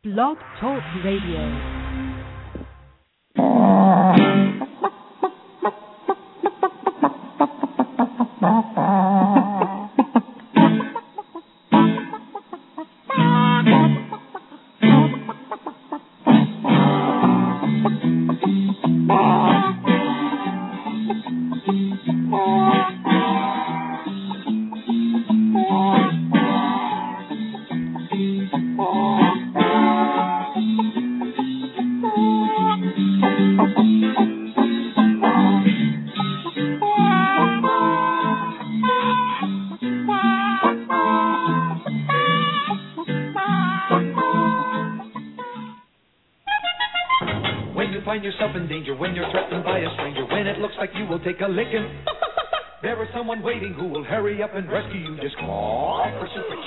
Blog Talk Radio. Take a licking. There is someone waiting who will hurry up and rescue you. Just call for Super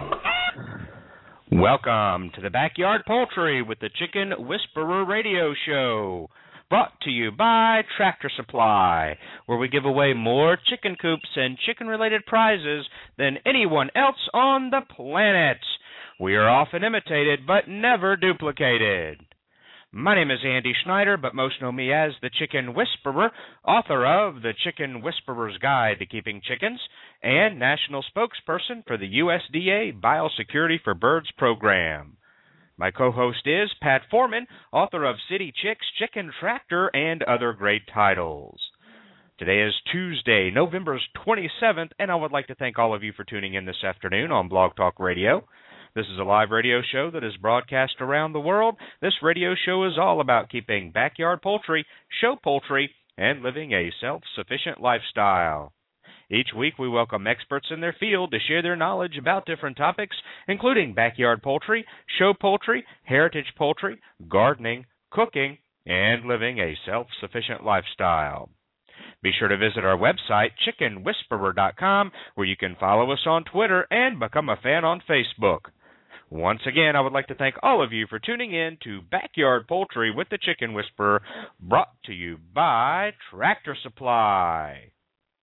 Chicken. Welcome to the Backyard Poultry with the Chicken Whisperer radio show, brought to you by Tractor Supply, where we give away more chicken coops and chicken-related prizes than anyone else on the planet. We are often imitated, but never duplicated. My name is Andy Schneider, but most know me as the Chicken Whisperer, author of The Chicken Whisperer's Guide to Keeping Chickens, and national spokesperson for the USDA Biosecurity for Birds program. My co-host is Pat Foreman, author of City Chicks, Chicken Tractor, and other great titles. Today is Tuesday, November 27th, and I would like to thank all of you for tuning in this afternoon on Blog Talk Radio. This is a live radio show that is broadcast around the world. This radio show is all about keeping backyard poultry, show poultry, and living a self-sufficient lifestyle. Each week we welcome experts in their field to share their knowledge about different topics, including backyard poultry, show poultry, heritage poultry, gardening, cooking, and living a self-sufficient lifestyle. Be sure to visit our website, chickenwhisperer.com, where you can follow us on Twitter and become a fan on Facebook. Once again, I would like to thank all of you for tuning in to Backyard Poultry with the Chicken Whisperer, brought to you by Tractor Supply.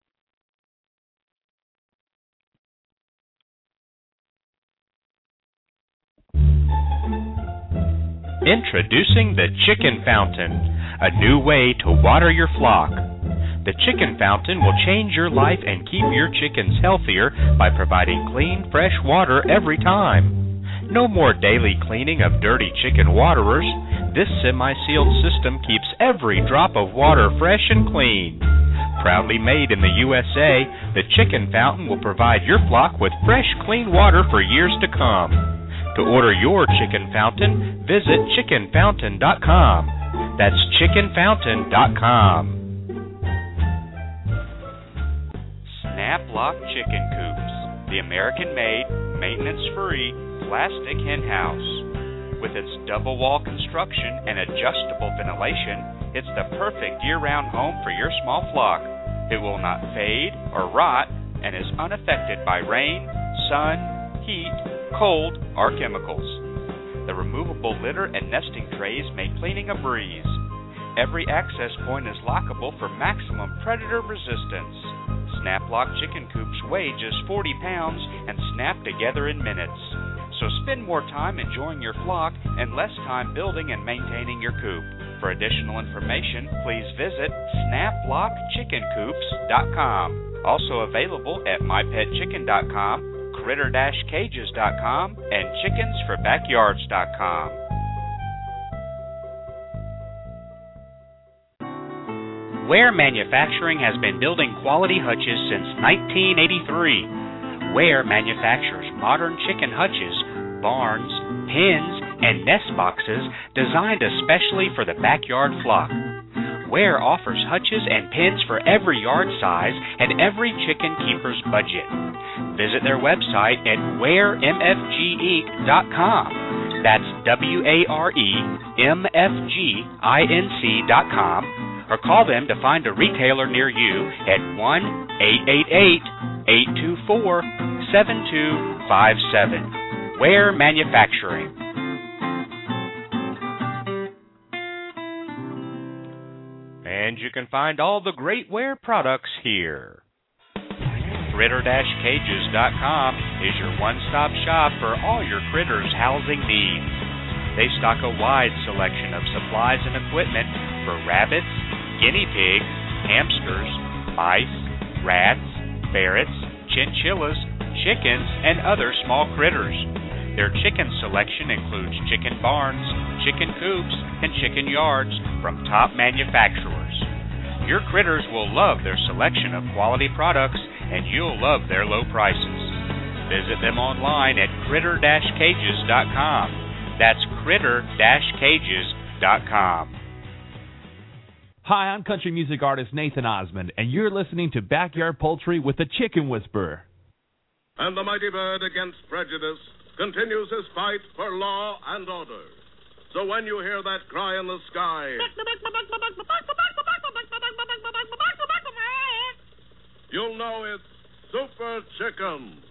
Introducing the Chicken Fountain, a new way to water your flock. The Chicken Fountain will change your life and keep your chickens healthier by providing clean, fresh water every time. No more daily cleaning of dirty chicken waterers. This semi-sealed system keeps every drop of water fresh and clean. Proudly made in the USA, the Chicken Fountain will provide your flock with fresh, clean water for years to come. To order your Chicken Fountain, visit chickenfountain.com. That's chickenfountain.com. Snap-Lock Chicken Coops, the American-made, maintenance-free, plastic hen house. With its double-wall construction and adjustable ventilation, it's the perfect year-round home for your small flock. It will not fade or rot and is unaffected by rain, sun, heat, cold, or chemicals. The removable litter and nesting trays make cleaning a breeze. Every access point is lockable for maximum predator resistance. Snap-Lock chicken coops weigh just 40 pounds and snap together in minutes. So spend more time enjoying your flock and less time building and maintaining your coop. For additional information, please visit snaplockchickencoops.com. Also available at mypetchicken.com, critter-cages.com, and chickensforbackyards.com. Ware Manufacturing has been building quality hutches since 1983. Ware manufactures modern chicken hutches, barns, pens, and nest boxes designed especially for the backyard flock. Ware offers hutches and pens for every yard size and every chicken keeper's budget. Visit their website at waremfginc.com. That's waremfginc.com, or call them to find a retailer near you at 1-888-824-7257. Ware Manufacturing. And you can find all the great Ware products here. Critter-Cages.com is your one-stop shop for all your critters' housing needs. They stock a wide selection of supplies and equipment for rabbits, guinea pigs, hamsters, mice, rats, ferrets, chinchillas, chickens, and other small critters. Their chicken selection includes chicken barns, chicken coops, and chicken yards from top manufacturers. Your critters will love their selection of quality products, and you'll love their low prices. Visit them online at critter-cages.com. That's critter-cages.com. Hi, I'm country music artist Nathan Osmond, and you're listening to Backyard Poultry with the Chicken Whisperer. And the mighty bird against prejudice continues his fight for law and order. So when you hear that cry in the sky, you'll know it's Super Chicken.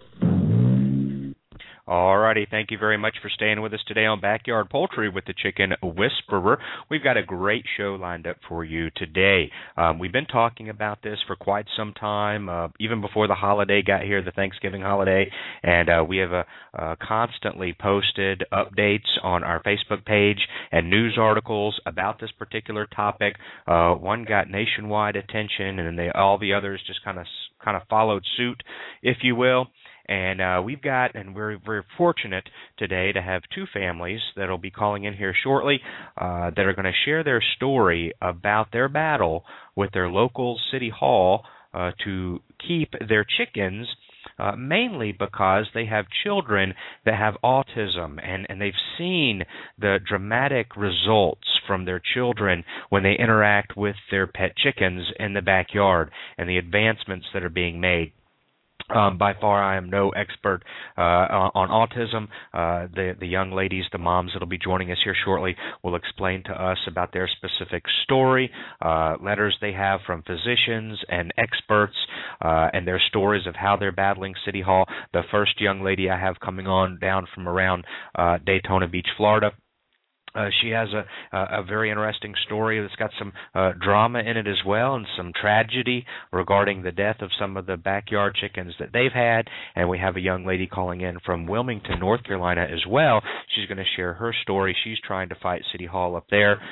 Alrighty, thank you very much for staying with us today on Backyard Poultry with the Chicken Whisperer. We've got a great show lined up for you today. We've been talking about this for quite some time, even before the holiday got here, the Thanksgiving holiday, and we have constantly posted updates on our Facebook page and news articles about this particular topic. One got nationwide attention, and all the others just kind of followed suit, if you will. And we're very fortunate today to have two families that will be calling in here shortly that are going to share their story about their battle with their local city hall to keep their chickens, mainly because they have children that have autism, and they've seen the dramatic results from their children when they interact with their pet chickens in the backyard and the advancements that are being made. By far, I am no expert on autism. The young ladies, the moms that will be joining us here shortly, will explain to us about their specific story, letters they have from physicians and experts, and their stories of how they're battling City Hall. The first young lady I have coming on down from around Daytona Beach, Florida. She has a very interesting story that's got some drama in it as well, and some tragedy regarding the death of some of the backyard chickens that they've had. And we have a young lady calling in from Wilmington, North Carolina as well. She's going to share her story. She's trying to fight City Hall up there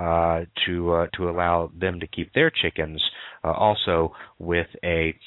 to allow them to keep their chickens also with a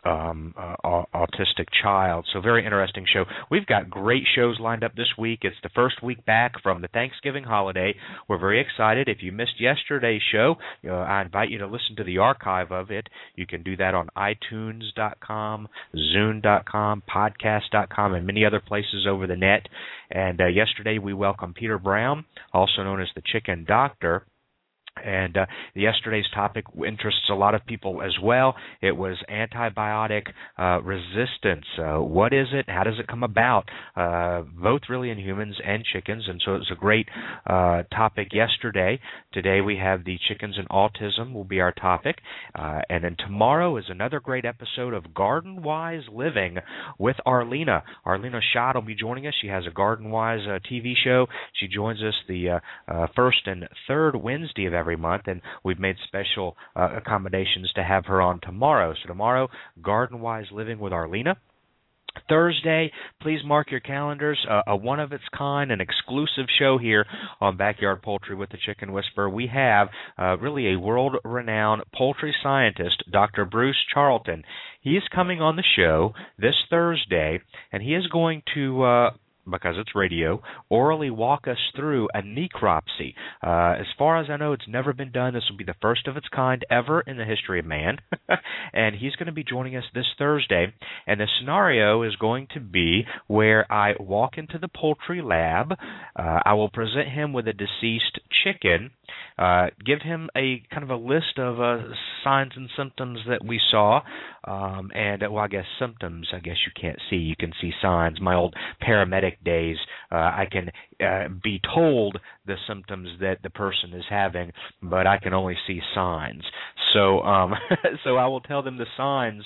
autistic child. So very interesting show. We've got great shows lined up this week. It's the first week back from the Thanksgiving holiday. We're very excited. If you missed yesterday's show, I invite you to listen to the archive of it. You can do that on iTunes.com, Zune.com, Podcast.com, and many other places over the net. And yesterday we welcomed Peter Brown, also known as the Chicken Doctor. And yesterday's topic interests a lot of people as well. It was antibiotic resistance. What is it? How does it come about? Both really in humans and chickens. And so it was a great topic yesterday. Today we have the chickens and autism will be our topic. And then tomorrow is another great episode of Garden Wise Living with Arlena. Arlena Schott will be joining us. She has a Garden Wise TV show. She joins us the first and third Wednesday of every month, and we've made special accommodations to have her on tomorrow. So tomorrow, Garden Wise Living with Arlena. Thursday, please mark your calendars, a one-of-its-kind, an exclusive show here on Backyard Poultry with the Chicken Whisperer. We have really a world-renowned poultry scientist, Dr. Bruce Charlton. He is coming on the show this Thursday, and he is going to because it's radio, orally walk us through a necropsy. As far as I know, it's never been done. This will be the first of its kind ever in the history of man. And he's going to be joining us this Thursday. And the scenario is going to be where I walk into the poultry lab. I will present him with a deceased chicken, give him a kind of a list of signs and symptoms that we saw. I guess symptoms, I guess you can't see. You can see signs. My old paramedic days, I can be told the symptoms that the person is having, but I can only see signs. So so I will tell them the signs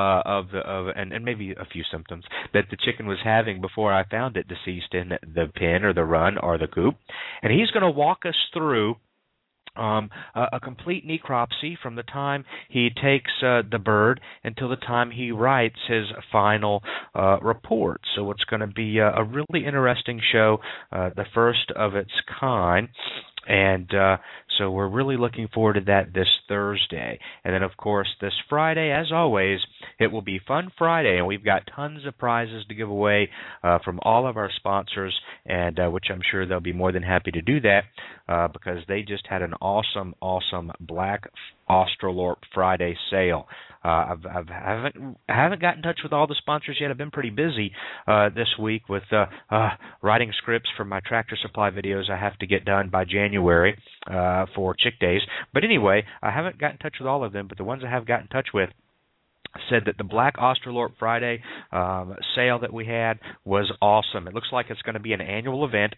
and maybe a few symptoms that the chicken was having before I found it deceased in the pen or the run or the coop. And he's going to walk us through a complete necropsy from the time he takes the bird until the time he writes his final report. So it's going to be a really interesting show, the first of its kind. And so we're really looking forward to that this Thursday. And then, of course, this Friday, as always, it will be Fun Friday, and we've got tons of prizes to give away from all of our sponsors, and which I'm sure they'll be more than happy to do that because they just had an awesome Black Australorp Friday sale. I haven't got in touch with all the sponsors yet. I've been pretty busy this week with writing scripts for my Tractor Supply videos I have to get done by January for Chick Days. But anyway, I haven't got in touch with all of them, but the ones I have got in touch with said that the Black Australorp Friday sale that we had was awesome. It looks like it's going to be an annual event.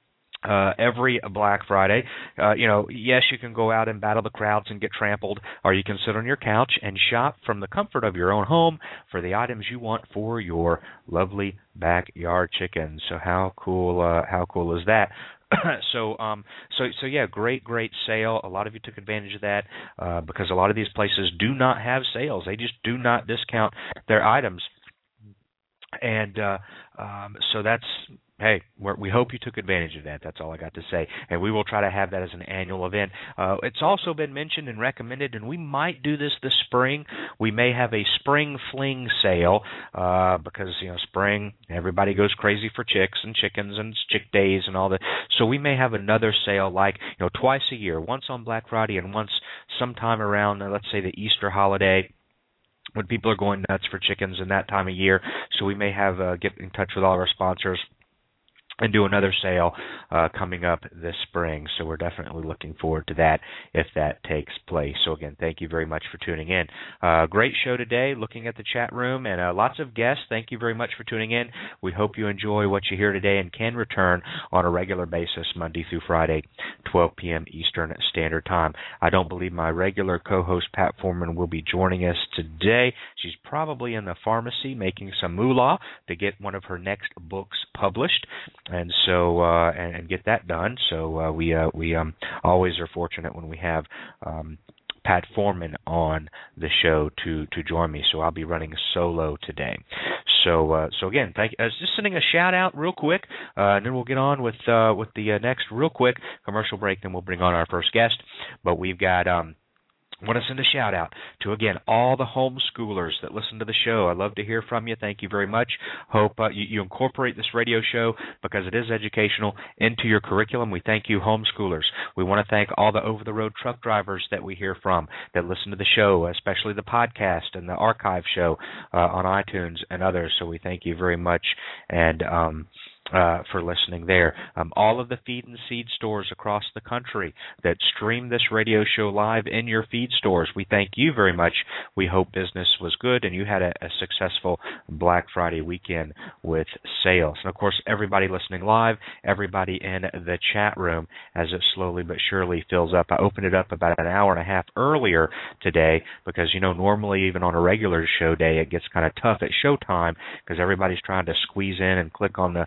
Every Black Friday, yes, you can go out and battle the crowds and get trampled, or you can sit on your couch and shop from the comfort of your own home for the items you want for your lovely backyard chickens. So how cool is that? So yeah, great sale. A lot of you took advantage of that because a lot of these places do not have sales. They just do not discount their items, and so that's. Hey, we hope you took advantage of that. That's all I got to say. And we will try to have that as an annual event. It's also been mentioned and recommended, and we might do this spring. We may have a spring fling sale because, spring, everybody goes crazy for chicks and chickens and Chick Days and all that. So we may have another sale like, twice a year, once on Black Friday and once sometime around, let's say, the Easter holiday, when people are going nuts for chickens in that time of year. So we may have get in touch with all of our sponsors and do another sale coming up this spring. So we're definitely looking forward to that if that takes place. So again, thank you very much for tuning in. Great show today, looking at the chat room, and lots of guests. Thank you very much for tuning in. We hope you enjoy what you hear today and can return on a regular basis Monday through Friday, 12 p.m. Eastern Standard Time. I don't believe my regular co-host, Pat Foreman, will be joining us today. She's probably in the pharmacy making some moolah to get one of her next books published. And so, and get that done. So we always are fortunate when we have Pat Foreman on the show to join me. So I'll be running solo today. So again, thank you. Just sending a shout out real quick, and then we'll get on with the next real quick commercial break. Then we'll bring on our first guest. But we've got. I want to send a shout-out to, again, all the homeschoolers that listen to the show. I'd love to hear from you. Thank you very much. Hope you incorporate this radio show, because it is educational, into your curriculum. We thank you, homeschoolers. We want to thank all the over-the-road truck drivers that we hear from that listen to the show, especially the podcast and the archive show on iTunes and others. So we thank you very much. And for listening there. All of the feed and seed stores across the country that stream this radio show live in your feed stores, we thank you very much. We hope business was good and you had a successful Black Friday weekend with sales. And, of course, everybody listening live, everybody in the chat room as it slowly but surely fills up. I opened it up about an hour and a half earlier today because, normally even on a regular show day it gets kind of tough at showtime because everybody's trying to squeeze in and click on the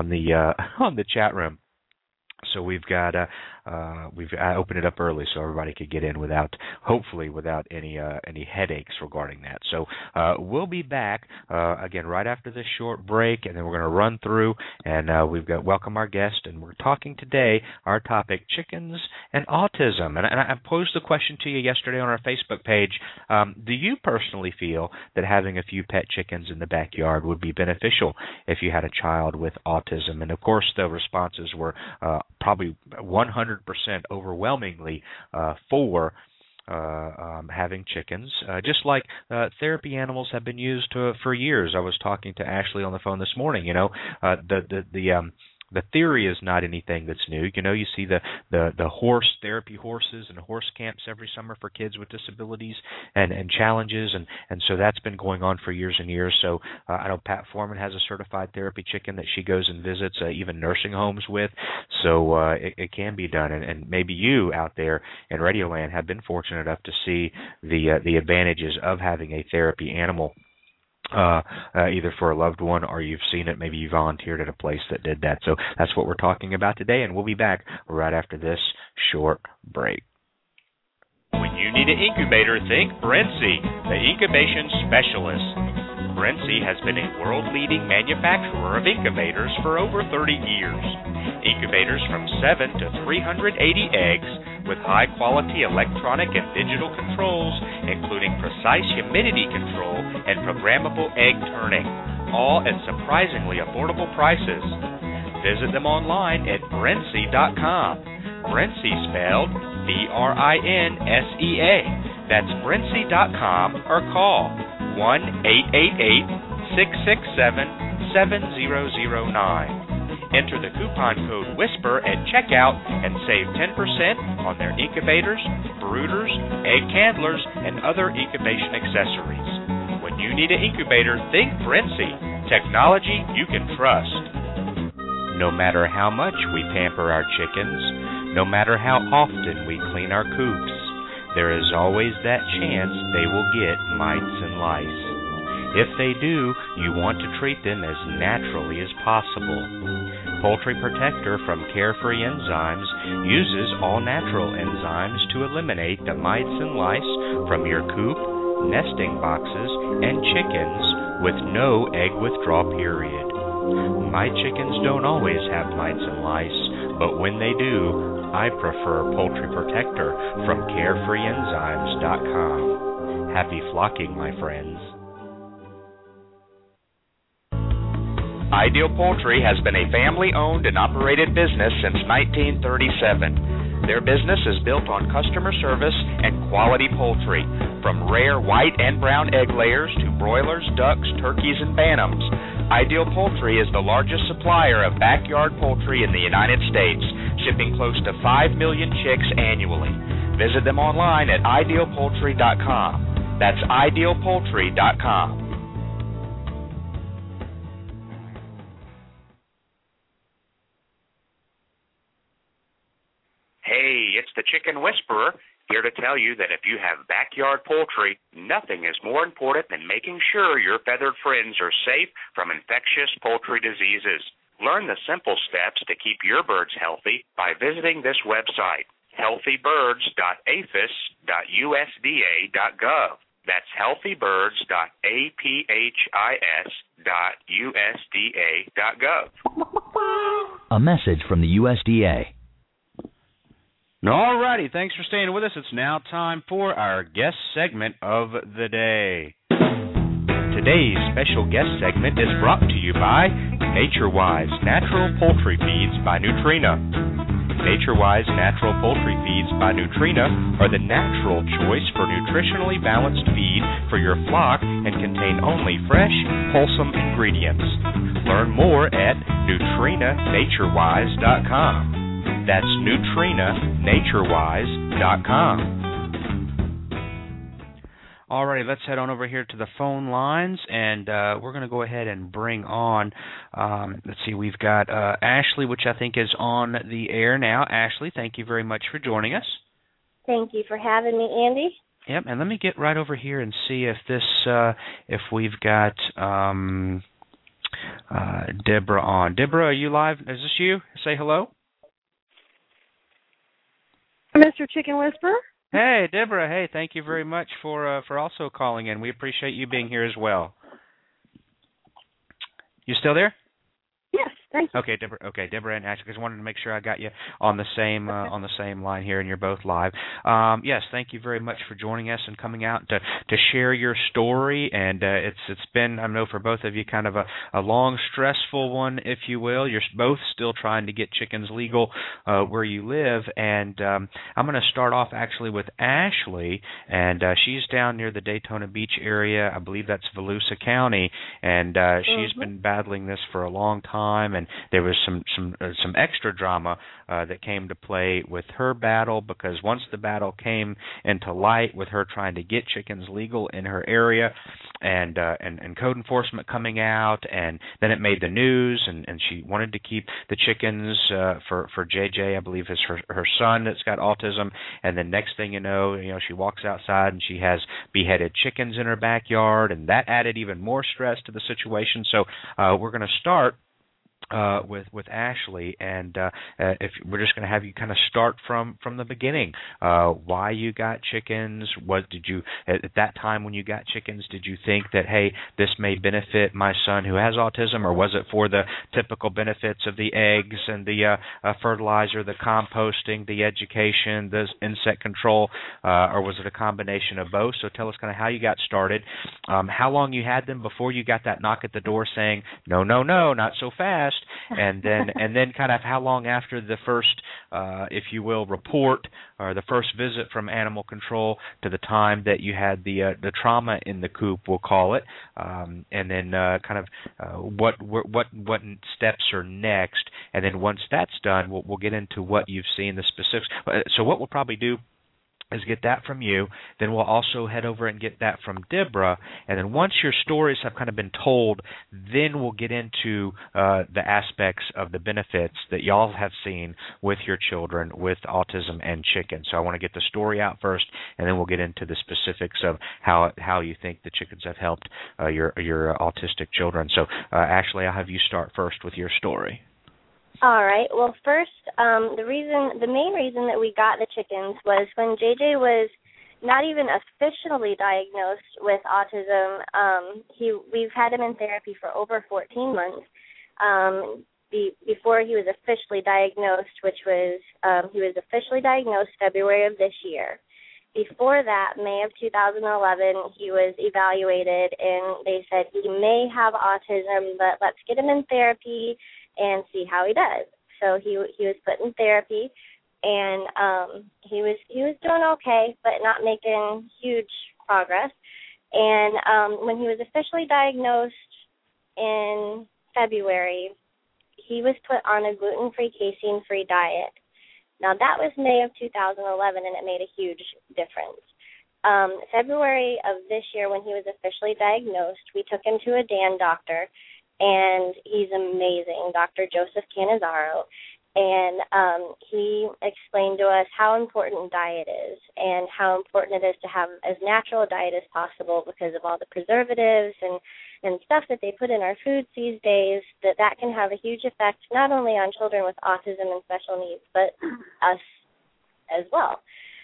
chat room. So we've opened it up early so everybody could get in hopefully without any headaches regarding that. So we'll be back again right after this short break, and then we're going to run through and we've got welcome our guest, and we're talking today our topic, chickens and autism. And I posed the question to you yesterday on our Facebook page. Do you personally feel that having a few pet chickens in the backyard would be beneficial if you had a child with autism? And of course the responses were probably 100% overwhelmingly for having chickens, just like therapy animals have been used for years. I was talking to Ashley on the phone this morning. The theory is not anything that's new. You see the horse therapy horses and horse camps every summer for kids with disabilities and challenges, and so that's been going on for years and years. So I know Pat Foreman has a certified therapy chicken that she goes and visits even nursing homes with. So it can be done, and maybe you out there in Radioland have been fortunate enough to see the advantages of having a therapy animal. Either for a loved one or you've seen it, maybe you volunteered at a place that did that. So that's what we're talking about today, and we'll be back right after this short break. When you need an incubator, think Brency, the incubation specialist. Brency has been a world-leading manufacturer of incubators for over 30 years. Incubators from 7 to 380 eggs with high-quality electronic and digital controls, including precise humidity control and programmable egg turning, all at surprisingly affordable prices. Visit them online at Brency.com. Brency spelled BRINSEA. That's Brency.com or call 1-888-667-7009. Enter the coupon code WHISPER at checkout and save 10% on their incubators, brooders, egg candlers, and other incubation accessories. When you need an incubator, think Brency. Technology you can trust. No matter how much we pamper our chickens, no matter how often we clean our coops, there is always that chance they will get mites and lice. If they do, you want to treat them as naturally as possible. Poultry Protector from Carefree Enzymes uses all-natural enzymes to eliminate the mites and lice from your coop, nesting boxes, and chickens with no egg withdrawal period. My chickens don't always have mites and lice, but when they do, I prefer Poultry Protector from CarefreeEnzymes.com. Happy flocking, my friends. Ideal Poultry has been a family-owned and operated business since 1937. Their business is built on customer service and quality poultry, from rare white and brown egg layers to broilers, ducks, turkeys, and bantams. Ideal Poultry is the largest supplier of backyard poultry in the United States, shipping close to 5 million chicks annually. Visit them online at idealpoultry.com. That's idealpoultry.com. Hey, it's the Chicken Whisperer, here to tell you that if you have backyard poultry, nothing is more important than making sure your feathered friends are safe from infectious poultry diseases. Learn the simple steps to keep your birds healthy by visiting this website, healthybirds.aphis.usda.gov. That's healthybirds.aphis.usda.gov. A message from the USDA. All righty, thanks for staying with us. It's now time for our guest segment of the day. Today's special guest segment is brought to you by NatureWise Natural Poultry Feeds by Nutrena. NatureWise Natural Poultry Feeds by Nutrena are the natural choice for nutritionally balanced feed for your flock and contain only fresh, wholesome ingredients. Learn more at NutrenaNatureWise.com. That's NutrenaNatureWise.com. All right, let's head on over here to the phone lines, and we're going to go ahead and bring on, let's see, we've got Ashley, which I think is on the air now. Ashley, thank you very much for joining us. Thank you for having me, Andy. Yep, and let me get right over here and see if this, if we've got Deborah on. Deborah, are you live? Is this you? Say hello. Mr. Chicken Whisperer? Hey, Deborah. Hey, thank you very much for also calling in. We appreciate you being here as well. You still there? Yes, thank you. Okay, Deborah and Ashley, because I wanted to make sure I got you on the same line here, and you're both live. Yes, thank you very much for joining us and coming out to share your story. And it's been, I know for both of you, kind of a long, stressful one, if you will. You're both still trying to get chickens legal where you live. And I'm going to start off actually with Ashley, and she's down near the Daytona Beach area. I believe that's Volusia County, and she's been battling this for a long time. And there was some extra drama that came to play with her battle, because once the battle came into light with her trying to get chickens legal in her area, and code enforcement coming out, and then it made the news, and she wanted to keep the chickens for JJ, I believe is her son that's got autism, and then next thing you know, she walks outside and she has beheaded chickens in her backyard, and that added even more stress to the situation. So we're going to start with Ashley, and if we're just going to have you kind of start from the beginning, why you got chickens? What did you at that time when you got chickens? Did you think that, hey, this may benefit my son who has autism, or was it for the typical benefits of the eggs and the fertilizer, the composting, the education, the insect control, or was it a combination of both? So tell us kind of how you got started, how long you had them before you got that knock at the door saying no, not so fast. And then kind of how long after the first, if you will, report or the first visit from animal control to the time that you had the trauma in the coop, we'll call it, and then kind of what steps are next, and then once that's done, we'll get into what you've seen, the specifics. So what we'll probably do is get that from you, then we'll also head over and get that from Deborah, and then once your stories have kind of been told, then we'll get into the aspects of the benefits that y'all have seen with your children with autism and chicken. So I want to get the story out first, and then we'll get into the specifics of how you think the chickens have helped your autistic children. So Ashley, I'll have you start first with your story. All right. Well, first, the main reason that we got the chickens was when JJ was not even officially diagnosed with autism. We've had him in therapy for over 14 months. Before he was officially diagnosed, which was he was officially diagnosed February of this year. Before that, May of 2011, he was evaluated, and they said he may have autism, but let's get him in therapy and see how he does. So he was put in therapy, and he was doing okay, but not making huge progress. And when he was officially diagnosed in February, he was put on a gluten-free, casein-free diet. Now, that was May of 2011, and it made a huge difference. February of this year, when he was officially diagnosed, we took him to a DAN doctor, and he's amazing, Dr. Joseph Cannizzaro, and he explained to us how important diet is and how important it is to have as natural a diet as possible because of all the preservatives and stuff that they put in our foods these days, that can have a huge effect not only on children with autism and special needs, but us as well.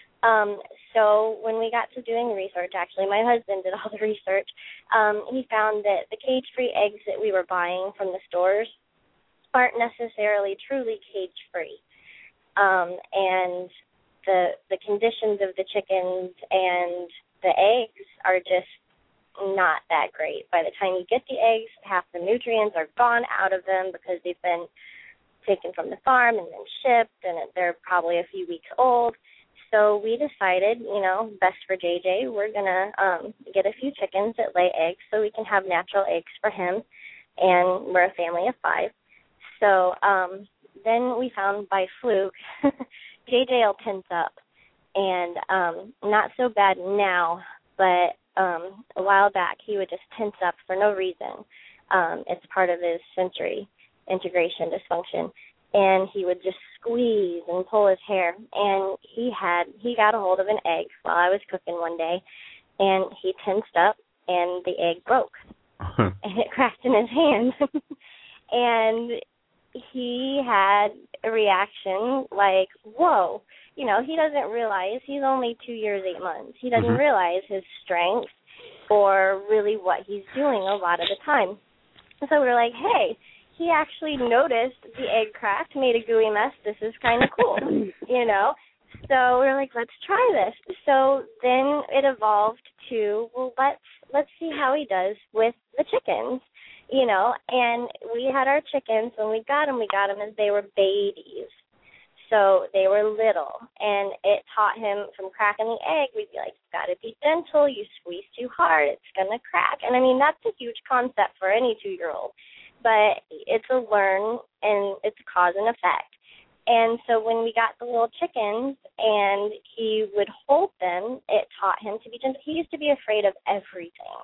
So when we got to doing research, actually, my husband did all the research, he found that the cage-free eggs that we were buying from the stores aren't necessarily truly cage-free. And the conditions of the chickens and the eggs are just not that great. By the time you get the eggs, half the nutrients are gone out of them because they've been taken from the farm and then shipped, and they're probably a few weeks old. So we decided, best for JJ, we're going to get a few chickens that lay eggs so we can have natural eggs for him, and we're a family of 5. So then we found by fluke, JJ will tense up, and not so bad now, but a while back he would just tense up for no reason. It's part of his sensory integration dysfunction. And he would just squeeze and pull his hair. And he got a hold of an egg while I was cooking one day, and he tensed up, and the egg broke. And it cracked in his hand. And he had a reaction like, whoa. He doesn't realize, he's only 2 years, 8 months. He doesn't realize his strength or really what he's doing a lot of the time. And so we were like, hey, he actually noticed the egg cracked, made a gooey mess. This is kind of cool, So we were like, let's try this. So then it evolved to, well, let's see how he does with the chickens, And we had our chickens, when we got them as they were babies. So they were little, and it taught him from cracking the egg, we'd be like, you've got to be gentle. You squeeze too hard, it's going to crack. And, that's a huge concept for any 2-year-old. But it's a learn, and it's a cause and effect. And so when we got the little chickens and he would hold them, it taught him to be gentle. He used to be afraid of everything.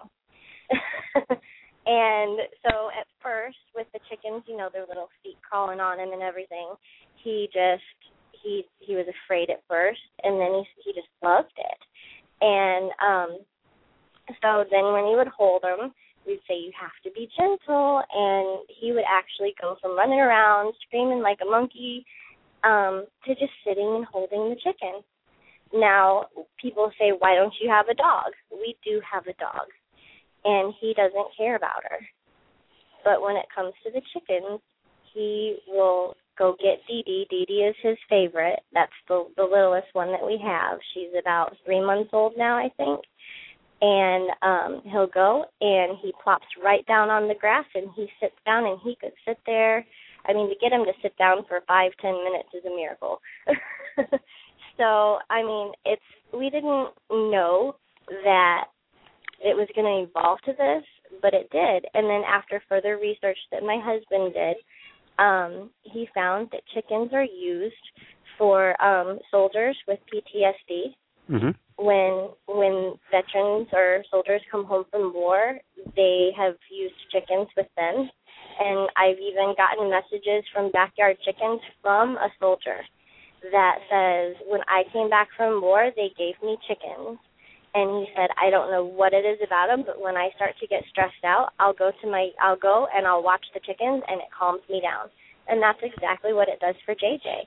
And so at first with the chickens, their little feet crawling on him and everything, he was afraid at first, and then he just loved it. And so then when he would hold them, we'd say, you have to be gentle, and he would actually go from running around, screaming like a monkey, to just sitting and holding the chicken. Now, people say, why don't you have a dog? We do have a dog, and he doesn't care about her. But when it comes to the chickens, he will go get Dee Dee. Dee Dee is his favorite. That's the littlest one that we have. She's about 3 months old now, I think. And he'll go, and he plops right down on the grass, and he sits down, and he could sit there. I mean, to get him to sit down for 5-10 minutes is a miracle. So, I mean, we didn't know that it was going to evolve to this, but it did. And then after further research that my husband did, he found that chickens are used for soldiers with PTSD. Mm-hmm. When veterans or soldiers come home from war, they have used chickens with them. And I've even gotten messages from Backyard Chickens from a soldier that says, when I came back from war, they gave me chickens. And he said, I don't know what it is about them, but when I start to get stressed out, I'll go and I'll watch the chickens, and it calms me down. And that's exactly what it does for JJ.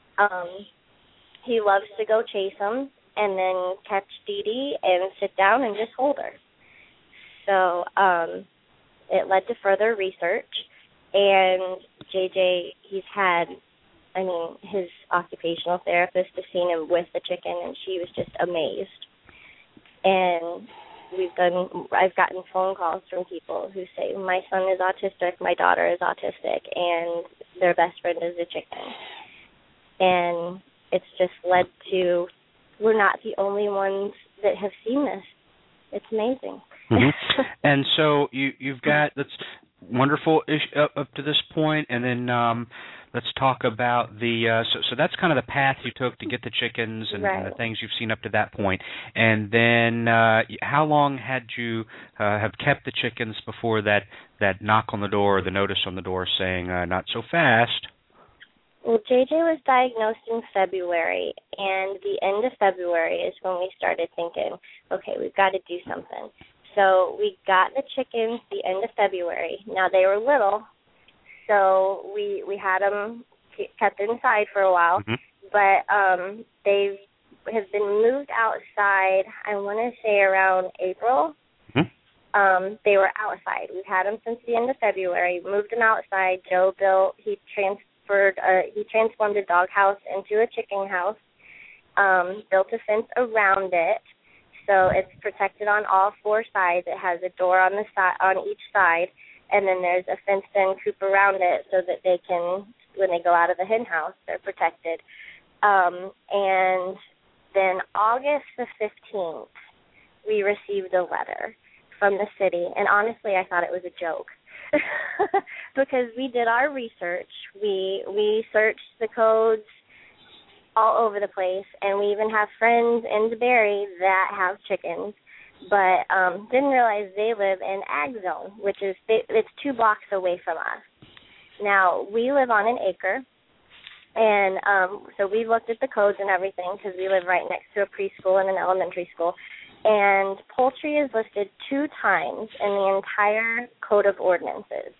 He loves to go chase them and then catch Dee Dee and sit down and just hold her. So it led to further research, and JJ, his occupational therapist has seen him with the chicken, and she was just amazed. And I've gotten phone calls from people who say, my son is autistic, my daughter is autistic, and their best friend is a chicken. And it's just led to, we're not the only ones that have seen this. It's amazing. Mm-hmm. And so you've got, that's wonderful up to this point, and then let's talk about so that's kind of the path you took to get the chickens and, right. and the things you've seen up to that point. And then how long had you have kept the chickens before that knock on the door or the notice on the door saying, not so fast? Well, JJ was diagnosed in February, and the end of February is when we started thinking, okay, we've got to do something. So we got the chickens the end of February. Now, they were little, so we had them kept inside for a while, mm-hmm. but they have been moved outside, I want to say around April. Mm-hmm. They were outside. We've had them since the end of February. Moved them outside. Joe he transformed a doghouse into a chicken house, built a fence around it, so it's protected on all 4 sides. It has a door on each side, and then there's a fenced-in coop around it so that they can, when they go out of the hen house, they're protected. And then August the 15th, we received a letter from the city, and honestly, I thought it was a joke. Because we did our research. We searched the codes all over the place, and we even have friends in DeBary that have chickens, but didn't realize they live in Ag Zone, which is it's 2 blocks away from us. Now, we live on an acre, and so we looked at the codes and everything because we live right next to a preschool and an elementary school. And poultry is listed 2 times in the entire Code of Ordinances.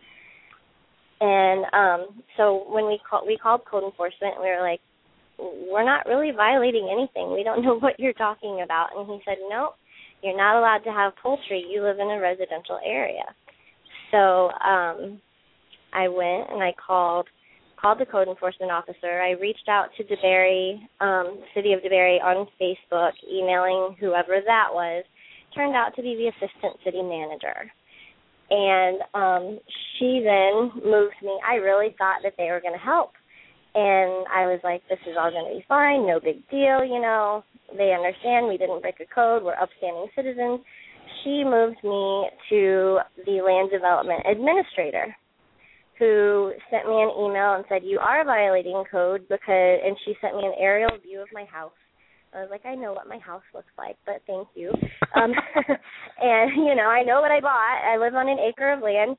And so when we called code enforcement, we were like, we're not really violating anything. We don't know what you're talking about. And he said, no, you're not allowed to have poultry. You live in a residential area. So I went and I called the code enforcement officer. I reached out to DeBary, City of DeBary on Facebook, emailing whoever that was. Turned out to be the assistant city manager. And she then moved me. I really thought that they were going to help. And I was like, this is all going to be fine, no big deal, you know. They understand we didn't break a code. We're upstanding citizens. She moved me to the land development administrator, who sent me an email and said, you are violating code, and she sent me an aerial view of my house. I was like, I know what my house looks like, but thank you. And, you know, I know what I bought. I live on an acre of land.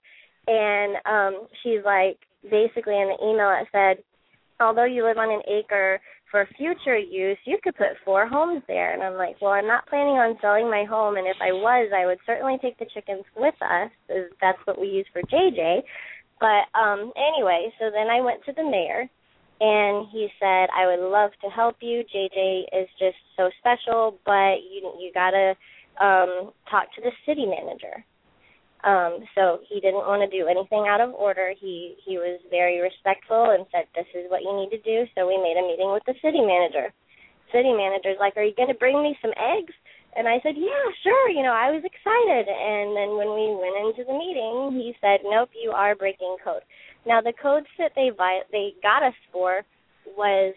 And she's like, basically in the email it said, although you live on an acre, for future use, you could put 4 homes there. And I'm like, well, I'm not planning on selling my home, and if I was, I would certainly take the chickens with us, as that's what we use for JJ. But anyway, so then I went to the mayor, and he said, I would love to help you. JJ is just so special, but you got to talk to the city manager. So he didn't want to do anything out of order. He was very respectful and said, this is what you need to do. So we made a meeting with the city manager. City manager's like, are you going to bring me some eggs? And I said, yeah, sure. I was excited. And then when we went into the meeting, he said, nope, you are breaking code. Now, the codes that they got us for was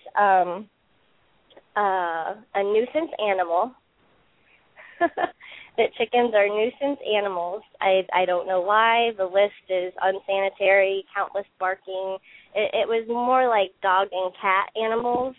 a nuisance animal. That chickens are nuisance animals. I don't know why. The list is unsanitary, countless barking. It was more like dog and cat animals.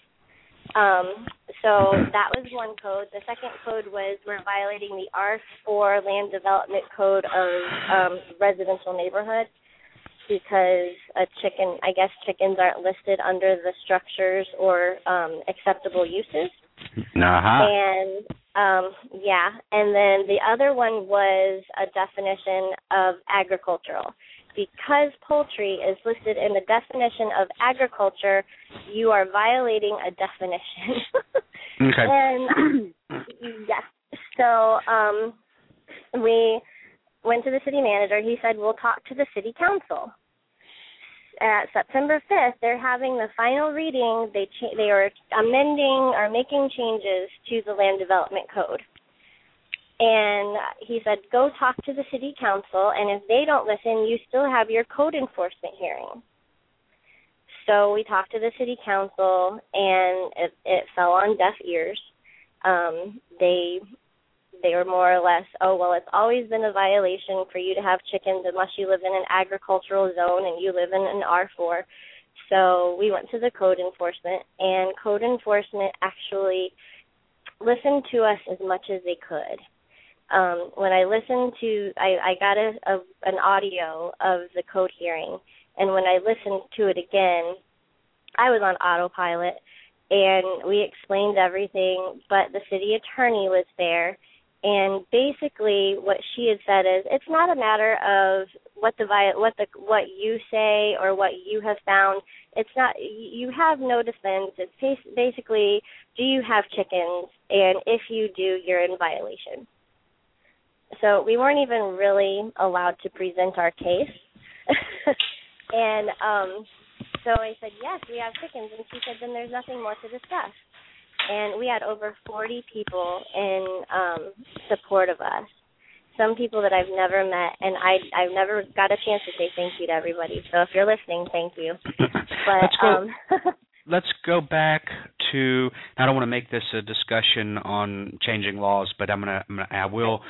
So that was one code. The second code was we're violating the R4 Land Development Code of residential neighborhood because I guess chickens aren't listed under the structures or acceptable uses. Uh-huh. And then the other one was a definition of agricultural. Because poultry is listed in the definition of agriculture, you are violating a definition. Okay. And, so we went to the city manager. He said, we'll talk to the city council. At September 5th, they're having the final reading. They are amending or making changes to the Land Development Code. And he said, go talk to the city council, and if they don't listen, you still have your code enforcement hearing. So we talked to the city council, and it fell on deaf ears. They were more or less, oh, well, it's always been a violation for you to have chickens unless you live in an agricultural zone and you live in an R4. So we went to the code enforcement, and code enforcement actually listened to us as much as they could. When I listened to, I got an audio of the code hearing, and when I listened to it again, I was on autopilot, and we explained everything, but the city attorney was there. And basically, what she had said is, it's not a matter of what you say or what you have found. It's not. You have no defense. It's basically, do you have chickens? And if you do, you're in violation. So we weren't even really allowed to present our case. And so I said, yes, we have chickens. And she said, then there's nothing more to discuss. And we had over 40 people in support of us. Some people that I've never met, and I've never got a chance to say thank you to everybody. So if you're listening, thank you. But let's go back to. I don't want to make this a discussion on changing laws, but I will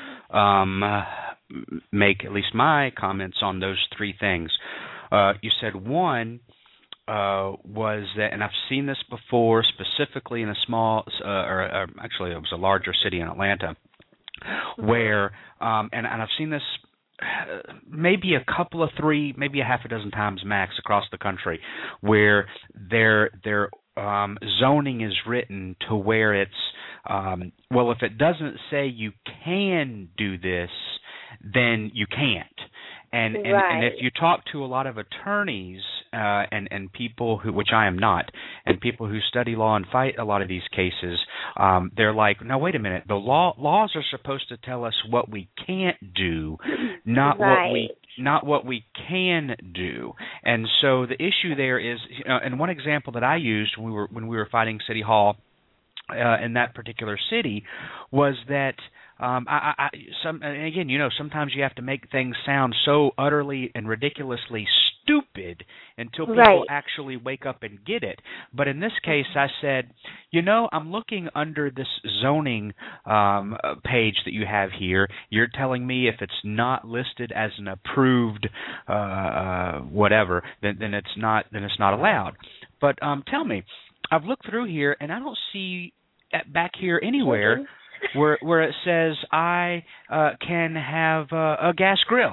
make at least my comments on those 3 things. You said one. Was that, and I've seen this before, specifically in a small, actually it was a larger city in Atlanta, where, and I've seen this maybe a couple of 3, maybe a half a dozen times max across the country, where their zoning is written to where it's, well, if it doesn't say you can do this, then you can't. And if you talk to a lot of attorneys and people who, which I am not, and people who study law and fight a lot of these cases, they're like, no, wait a minute. The laws are supposed to tell us what we can't do, not what we can do. And so the issue there is, and one example that I used when we were fighting City Hall in that particular city was that. And again, sometimes you have to make things sound so utterly and ridiculously stupid until people actually wake up and get it. But in this case, I said, I'm looking under this zoning page that you have here. You're telling me if it's not listed as an approved whatever, then it's not allowed. But tell me, I've looked through here and I don't see back here anywhere. Mm-hmm. Where it says I can have a gas grill.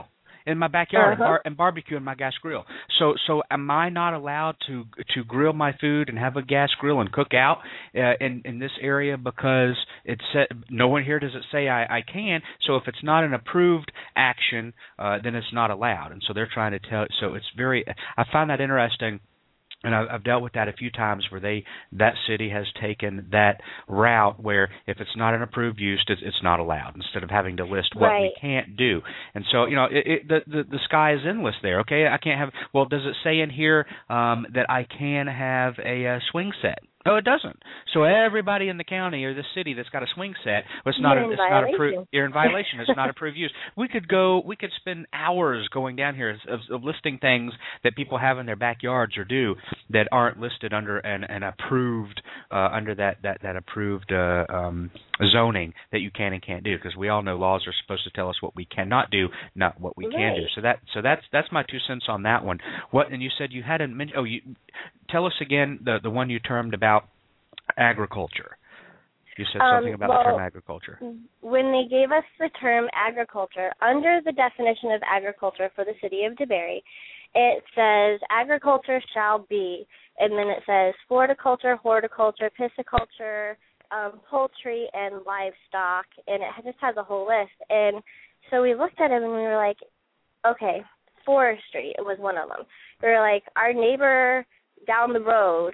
in my backyard and barbecue in my gas grill. So am I not allowed to grill my food and have a gas grill and cook out in this area because it's no one here does it say I can. So if it's not an approved action, then it's not allowed. And so they're trying to tell. So it's very. I find that interesting. And I've dealt with that a few times where that city has taken that route where if it's not an approved use, it's not allowed, instead of having to list what we can't do. And so, the sky is endless there. Okay, I can't have. Well, does it say in here that I can have a swing set? No, it doesn't. So everybody in the county or the city that's got a swing set, well, it's not approved. You're in violation. It's not approved use. We could spend hours going down here of listing things that people have in their backyards or do that aren't listed under an approved under that approved zoning that you can and can't do, because we all know laws are supposed to tell us what we cannot do, not what we can do. So that's my 2 cents on that one. What, and you said you hadn't mentioned. Tell us again the one you termed about agriculture. You said something about the term agriculture. When they gave us the term agriculture, under the definition of agriculture for the city of DeBary, it says agriculture shall be, and then it says floriculture, horticulture, pisciculture, poultry, and livestock, and it just has a whole list. And so we looked at it and we were like, okay, forestry, it was one of them. We were like, our neighbor down the road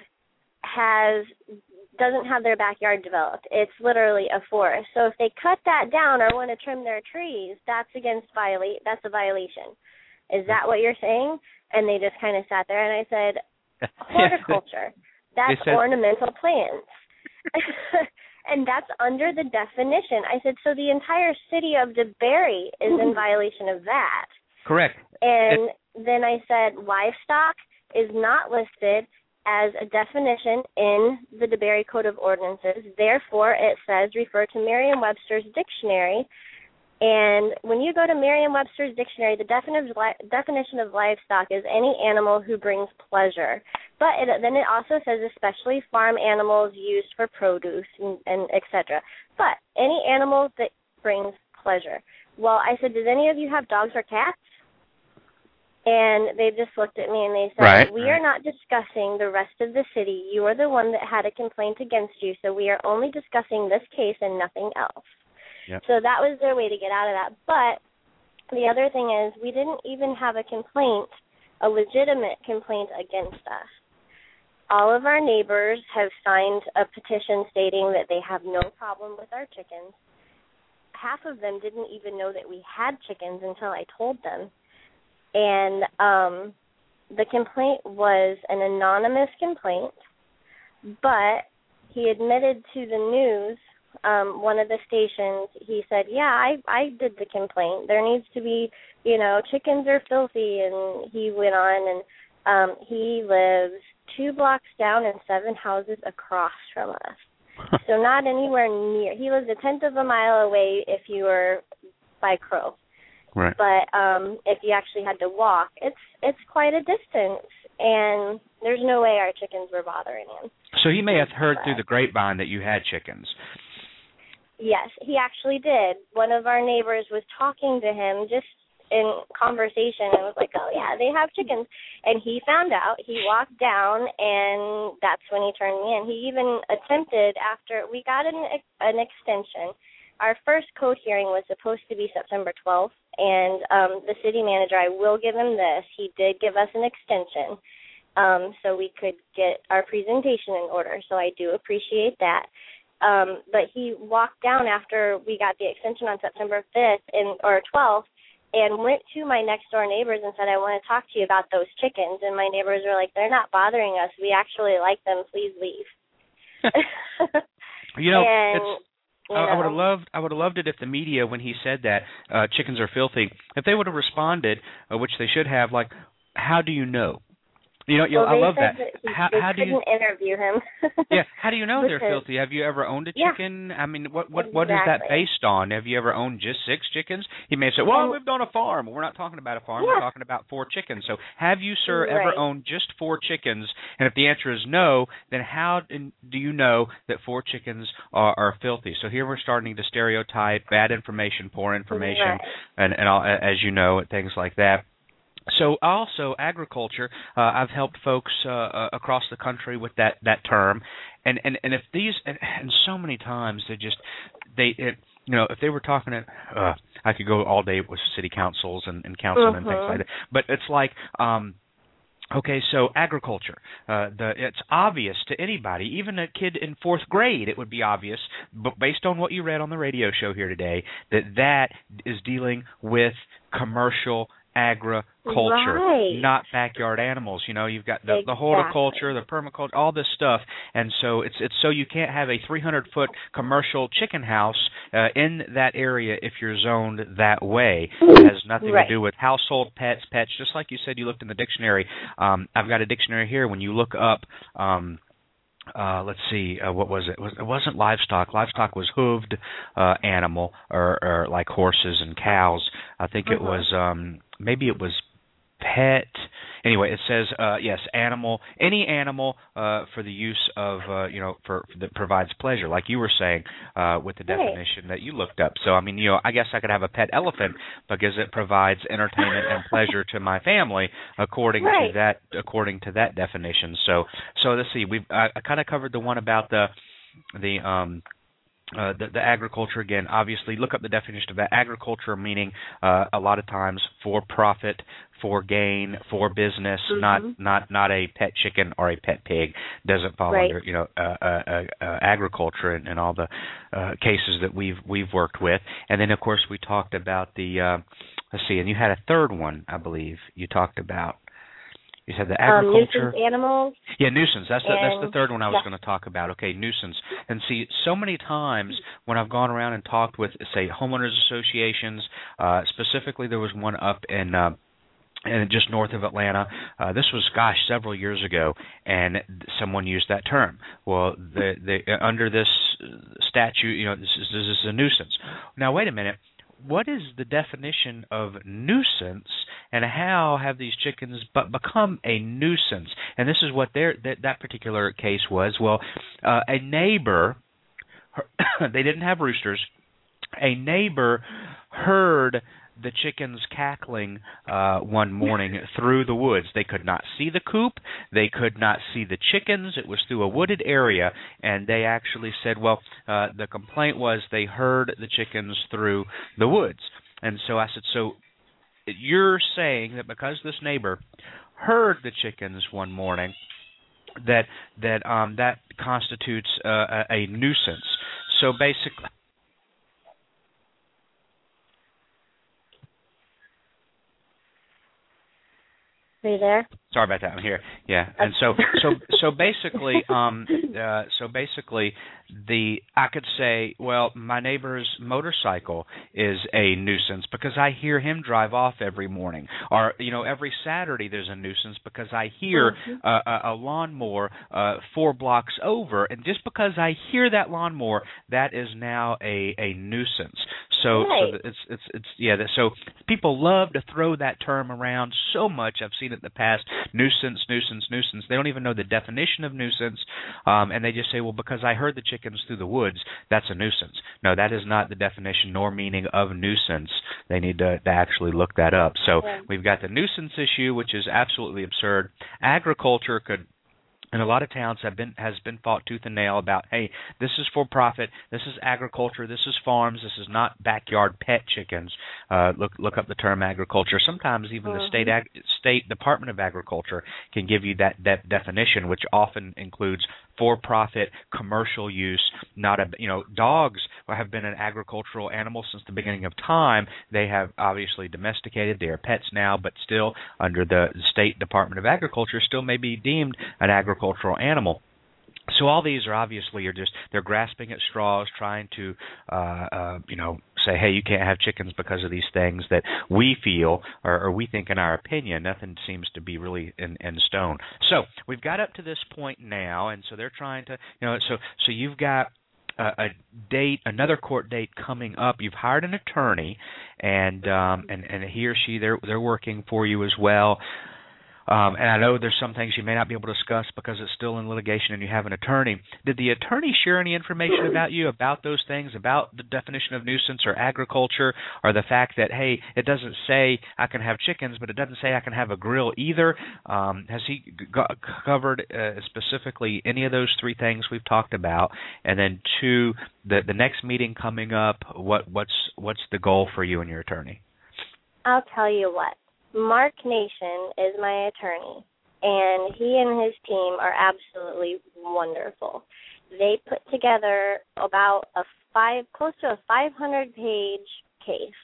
doesn't have their backyard developed. It's literally a forest. So if they cut that down or want to trim their trees, that's a violation. Is that what you're saying? And they just kind of sat there, and I said, horticulture. That's ornamental plants. And that's under the definition. I said, so the entire city of DeBary is in violation of that. Correct. And then I said, livestock is not listed as a definition in the DeBary Code of Ordinances. Therefore, it says refer to Merriam-Webster's dictionary. And when you go to Merriam-Webster's dictionary, the definition of livestock is any animal who brings pleasure. But then it also says especially farm animals used for produce and et cetera. But any animal that brings pleasure. Well, I said, does any of you have dogs or cats? And they just looked at me and they said, we are not discussing the rest of the city. You are the one that had a complaint against you, so we are only discussing this case and nothing else. Yep. So that was their way to get out of that. But the other thing is, we didn't even have a complaint, a legitimate complaint against us. All of our neighbors have signed a petition stating that they have no problem with our chickens. Half of them didn't even know that we had chickens until I told them. And the complaint was an anonymous complaint, but he admitted to the news, one of the stations, he said, yeah, I did the complaint. There needs to be, chickens are filthy. And he went on, and he lives 2 blocks down and 7 houses across from us. So not anywhere near. He lives 1/10 of a mile away if you were by crow. Right. But if you actually had to walk, it's quite a distance, and there's no way our chickens were bothering him. So he may have heard through the grapevine that you had chickens. Yes, he actually did. One of our neighbors was talking to him just in conversation and was like, oh, yeah, they have chickens. And he found out. He walked down, and that's when he turned me in. He even attempted, after we got an extension. Our first code hearing was supposed to be September 12th, and the city manager, I will give him this, he did give us an extension so we could get our presentation in order, so I do appreciate that. But he walked down after we got the extension on September 5th or 12th and went to my next-door neighbors and said, I want to talk to you about those chickens. And my neighbors were like, they're not bothering us. We actually like them. Please leave. I would have loved it if the media, when he said that chickens are filthy, if they would have responded, which they should have, like, how do you know? Well, I love that. They How do you interview him? Yeah, how do you know they're Because- filthy? Have you ever owned a chicken? I mean, what is that Exactly. based on? Have you ever owned just 6 chickens? He may say, "Well, I lived on a farm." Well, we're not talking about a farm. We're talking about 4 chickens. So, have you, sir, ever Right. owned just 4 chickens? And if the answer is no, then how do you know that 4 chickens are filthy? So here we're starting to stereotype, bad information, poor information, Right. and all, as you know, things like that. So also agriculture, I've helped folks across the country with that term, and if these and so many times if they were talking to, I could go all day with city councils and councilmen and things like that, but it's like. Okay, so agriculture. It's obvious to anybody, even a kid in 4th grade, it would be obvious, but based on what you read on the radio show here today, that is dealing with commercial agriculture, Right. not backyard animals. You've got the horticulture, the permaculture, all this stuff, and so it's so you can't have a 300-foot commercial chicken house in that area if you're zoned that way. It has nothing to do with household pets, just like you said. You looked in the dictionary. I've got a dictionary here. When you look up. Let's see, what was it? It wasn't livestock. Livestock was hooved animal, or like horses and cows. I think it was, maybe it was pet. Anyway, it says, yes, animal, any animal for the use of, that provides pleasure, like you were saying with the definition that you looked up. So, I mean, I guess I could have a pet elephant because it provides entertainment and pleasure to my family according to that definition. So let's see. I kind of covered the one about the agriculture again. Obviously, look up the definition of that. Agriculture meaning a lot of times for profit, for gain, for business, not a pet chicken or a pet pig. Doesn't fall under agriculture and all the cases that we've worked with. And then of course we talked about the let's see, and you had a third one, I believe you talked about. You said the agriculture. Nuisance animals. Yeah, nuisance. That's the third one I was going to talk about. Okay, nuisance. And see, so many times when I've gone around and talked with, say, homeowners associations, specifically there was one up in just north of Atlanta. This was, several years ago, and someone used that term. Well, under this statute, this is a nuisance. Now, wait a minute. What is the definition of nuisance, and how have these chickens become a nuisance? And this is what that particular case was. Well, a neighbor, they didn't have roosters. A neighbor heard the chickens cackling one morning through the woods. They could not see the coop. They could not see the chickens. It was through a wooded area, and they actually said, well, the complaint was they heard the chickens through the woods. And so I said, so you're saying that because this neighbor heard the chickens one morning, that constitutes a nuisance. So basically, Are you there? Sorry about that. I'm here. Yeah, and so basically, I could say, well, my neighbor's motorcycle is a nuisance because I hear him drive off every morning, or every Saturday there's a nuisance because I hear a lawnmower 4 blocks over, and just because I hear that lawnmower, that is now a nuisance. So so people love to throw that term around so much. I've seen it in the past. Nuisance. They don't even know the definition of nuisance, and they just say, well, because I heard the chickens through the woods, that's a nuisance. No, that is not the definition nor meaning of nuisance. They need to actually look that up. So we've got the nuisance issue, which is absolutely absurd. Agriculture could, in a lot of towns, has been fought tooth and nail about, hey, this is for profit, this is agriculture, this is farms, this is not backyard pet chickens. Look up the term agriculture. Sometimes even the state Department of Agriculture can give you that definition, which often includes for-profit commercial use. Not dogs have been an agricultural animal since the beginning of time. They have obviously domesticated. They are pets now, but still under the State Department of Agriculture still may be deemed an agricultural animal. So all these are obviously they're grasping at straws, trying to say, hey, you can't have chickens because of these things that we feel or we think in our opinion. Nothing seems to be really in stone. So we've got up to this point now, and so they're trying to, so you've got a date, another court date coming up. You've hired an attorney, and he or she, they're working for you as well. And I know there's some things you may not be able to discuss because it's still in litigation and you have an attorney. Did the attorney share any information about you, about those things, about the definition of nuisance or agriculture, or the fact that, hey, it doesn't say I can have chickens, but it doesn't say I can have a grill either? Has he covered specifically any of those three things we've talked about? And then two, the next meeting coming up, what's the goal for you and your attorney? I'll tell you what. Mark Nation is my attorney, and he and his team are absolutely wonderful. They put together about close to a 500-page case,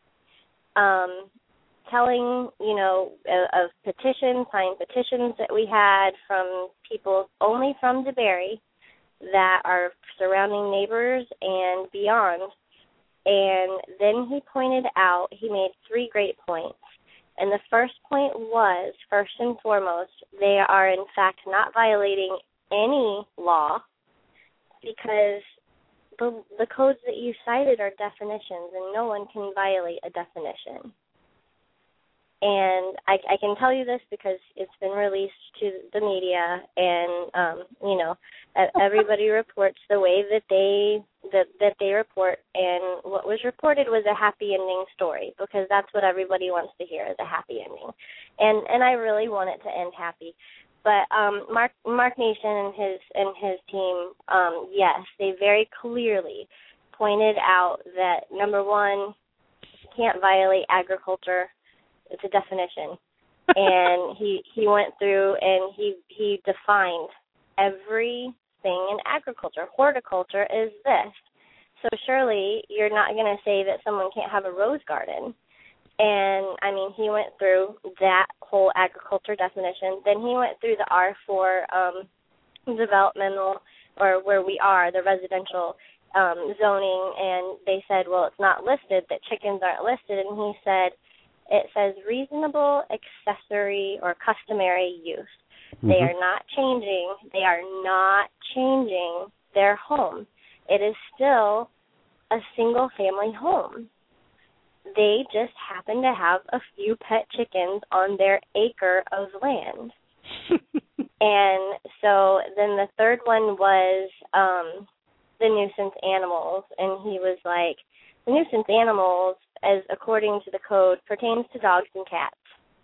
telling, of petitions, signed petitions that we had from people only from DeBary that are surrounding neighbors and beyond. And then he made 3 great points. And the first point was, first and foremost, they are in fact not violating any law because the codes that you cited are definitions, and no one can violate a definition. And I can tell you this because it's been released to the media, and everybody reports the way that they report. And what was reported was a happy ending story, because that's what everybody wants to hear, is a happy ending. And I really want it to end happy. But Mark Nation and his team, yes, they very clearly pointed out that, number one, you can't violate agriculture. It's a definition. And he went through and he defined everything in agriculture. Horticulture is this. So surely you're not going to say that someone can't have a rose garden. And, he went through that whole agriculture definition. Then he went through the R4 developmental, or where we are, the residential zoning, and they said, well, it's not listed, that chickens aren't listed. And he said, it says reasonable accessory or customary use. Mm-hmm. They are not changing their home. It is still a single-family home. They just happen to have a few pet chickens on their acre of land. And so then the third one was the nuisance animals, and he was like, the nuisance animals, as according to the code, pertains to dogs and cats.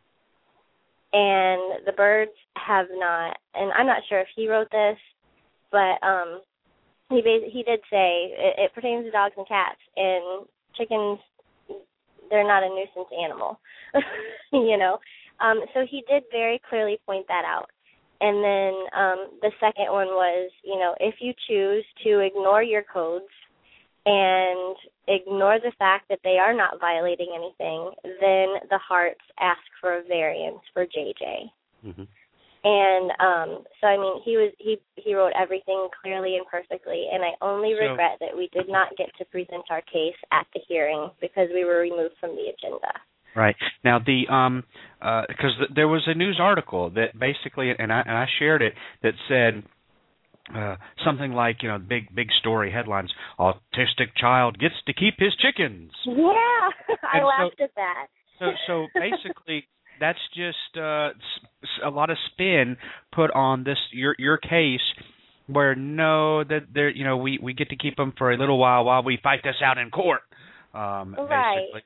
And the birds have not, and I'm not sure if he wrote this, but he did say it pertains to dogs and cats, and chickens, they're not a nuisance animal, So he did very clearly point that out. And then the second one was, if you choose to ignore your codes and ignore the fact that they are not violating anything, then the Harts ask for a variance for JJ. Mm-hmm. And he wrote everything clearly and perfectly, and I only regret that we did not get to present our case at the hearing because we were removed from the agenda. Right. Now, because there was a news article that basically, and I shared it, that said something like, big story headlines, autistic child gets to keep his chickens. Yeah, I laughed at that. So basically, that's just a lot of spin put on this your case, where we get to keep them for a little while we fight this out in court. Right. Basically.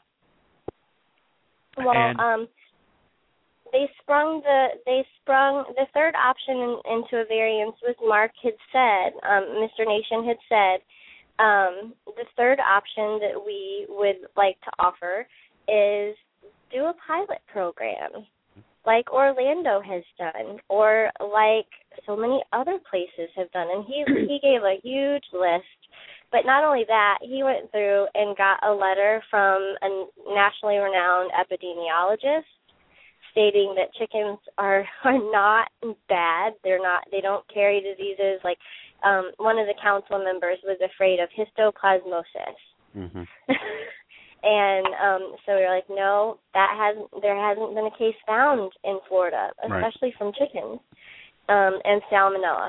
Well, they sprung the third option into a variance, was Mark had said, Mr. Nation had said, the third option that we would like to offer is do a pilot program like Orlando has done, or like so many other places have done. And he gave a huge list. But not only that, he went through and got a letter from a nationally renowned epidemiologist stating that chickens are not bad. They don't carry diseases. Like one of the council members was afraid of histoplasmosis. Mm-hmm. And so we were like, no, there hasn't been a case found in Florida, especially from chickens, and salmonella.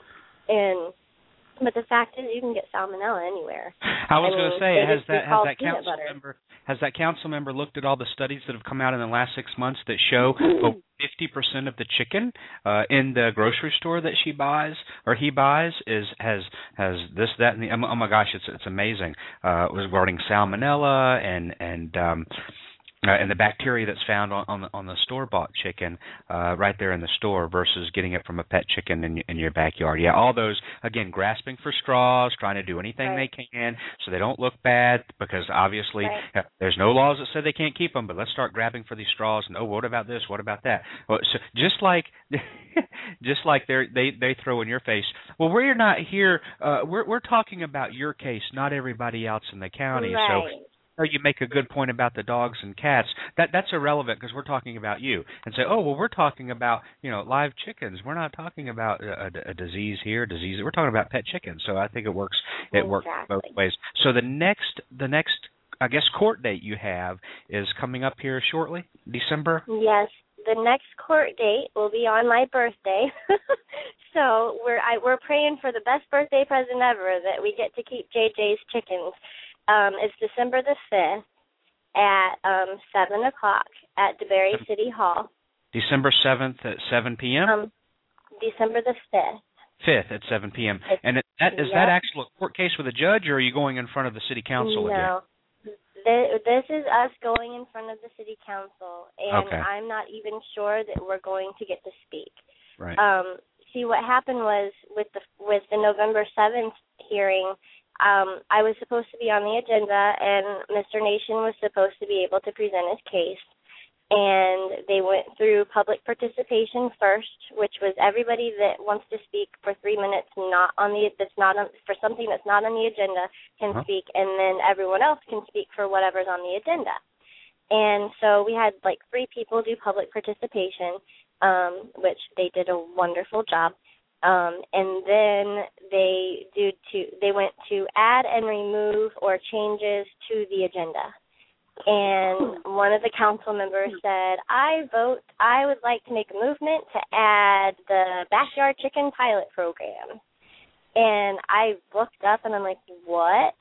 But the fact is, you can get salmonella anywhere. I was going to say, has that council member looked at all the studies that have come out in the last 6 months that show 50% of the chicken in the grocery store that she buys or he buys has this, that, and the oh my gosh, it's amazing regarding salmonella and the bacteria that's found on the store-bought chicken right there in the store versus getting it from a pet chicken in your backyard. Yeah, all those, again, grasping for straws, trying to do anything they can so they don't look bad because obviously there's no laws that say they can't keep them, but let's start grabbing for these straws and, what about this, what about that? Well, so just like they throw in your face, well, we're not here, we're talking about your case, not everybody else in the county. Right. So you make a good point about the dogs and cats. That's irrelevant because we're talking about you. And say, we're talking about live chickens. We're not talking about a disease here, We're talking about pet chickens. So I think it works. It works both ways. So the next I guess court date you have is coming up here shortly, December. Yes. The next court date will be on my birthday. So we're praying for the best birthday present ever that we get to keep JJ's chickens. It's December the 5th at 7 o'clock at DeBary City Hall. December 7th at 7 p.m.? December the 5th. 5th at 7 p.m. And is that actually a court case with a judge, or are you going in front of the city council again? No. This is us going in front of the city council, and I'm not even sure that we're going to get to speak. Right. See, what happened was with the November 7th hearing, I was supposed to be on the agenda, and Mr. Nation was supposed to be able to present his case. And they went through public participation first, which was everybody that wants to speak for 3 minutes, for something that's not on the agenda, can speak, and then everyone else can speak for whatever's on the agenda. And so we had 3 people do public participation, which they did a wonderful job. And then they went to add and remove or changes to the agenda. And one of the council members said, I would like to make a movement to add the backyard chicken pilot program. And I looked up and I'm like, what?